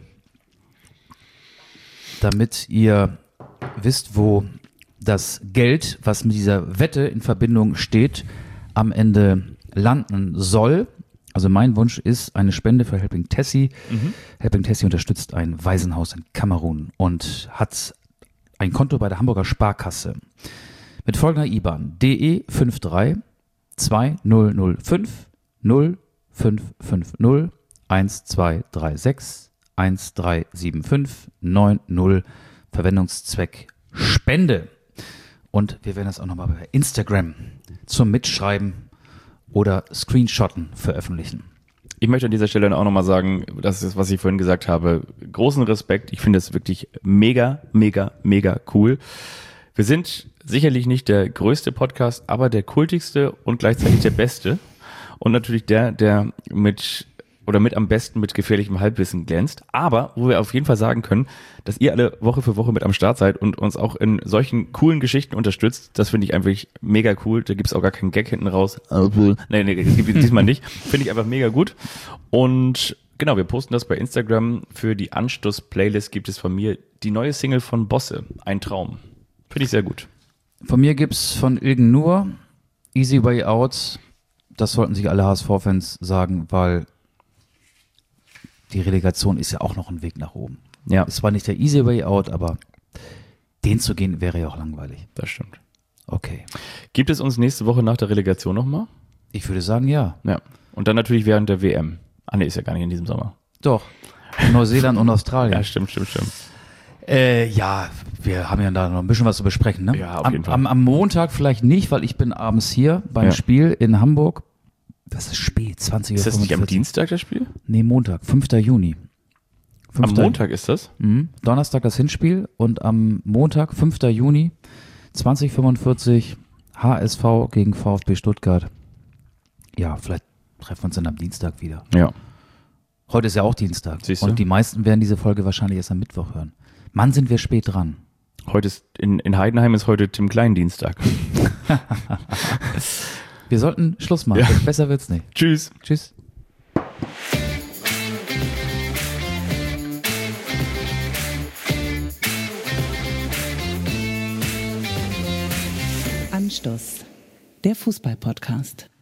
Damit ihr wisst, wo das Geld, was mit dieser Wette in Verbindung steht, am Ende landen soll. Also mein Wunsch ist eine Spende für Helping Tessie. Helping Tessie unterstützt ein Waisenhaus in Kamerun und hat ein Konto bei der Hamburger Sparkasse mit folgender IBAN: DE 53 2005 0550 1236 1375 90. Verwendungszweck Spende. Und wir werden das auch nochmal bei Instagram zum Mitschreiben oder Screenshotten veröffentlichen. Ich möchte an dieser Stelle auch nochmal sagen, das ist, was ich vorhin gesagt habe, großen Respekt. Ich finde es wirklich mega, mega, mega cool. Wir sind sicherlich nicht der größte Podcast, aber der kultigste und gleichzeitig der beste. Und natürlich der mit am besten mit gefährlichem Halbwissen glänzt. Aber wo wir auf jeden Fall sagen können, dass ihr alle Woche für Woche mit am Start seid und uns auch in solchen coolen Geschichten unterstützt, das finde ich einfach mega cool. Da gibt's auch gar keinen Gag hinten raus. Nee, das gibt es diesmal nicht. Finde ich einfach mega gut. Und genau, wir posten das bei Instagram. Für die Anstoß-Playlist gibt es von mir die neue Single von Bosse, Ein Traum. Finde ich sehr gut. Von mir gibt's von Ilgen nur Easy Way Out. Das sollten sich alle HSV-Fans sagen, weil die Relegation ist ja auch noch ein Weg nach oben. Ja, Es war nicht der Easy Way Out, aber den zu gehen wäre ja auch langweilig. das stimmt. Okay. Gibt es uns nächste Woche nach der Relegation nochmal? Ich würde sagen, ja. Ja. Und dann natürlich während der WM. Ah, nee, ist ja gar nicht in diesem Sommer. Doch. Neuseeland und Australien. Ja, stimmt. Ja, wir haben ja da noch ein bisschen was zu besprechen, ne? Ja, auf jeden Fall. Am Montag vielleicht nicht, weil ich bin abends hier beim Ja. Spiel in Hamburg. Das ist spät, 20 Uhr. Ist das nicht am Dienstag das Spiel? Nee, Montag, 5. Juni. Am Montag ist das? Donnerstag das Hinspiel und am Montag, 5. Juni, 2045, HSV gegen VfB Stuttgart. Ja, vielleicht treffen wir uns dann am Dienstag wieder. Ja. Heute ist ja auch Dienstag. Siehst du? Und die meisten werden diese Folge wahrscheinlich erst am Mittwoch hören. Mann, sind wir spät dran. Heute ist, in Heidenheim ist heute Tim Klein Dienstag. Wir sollten Schluss machen. Ja. Besser wird's nicht. Tschüss. Tschüss. Anstoß, der Fußball-Podcast.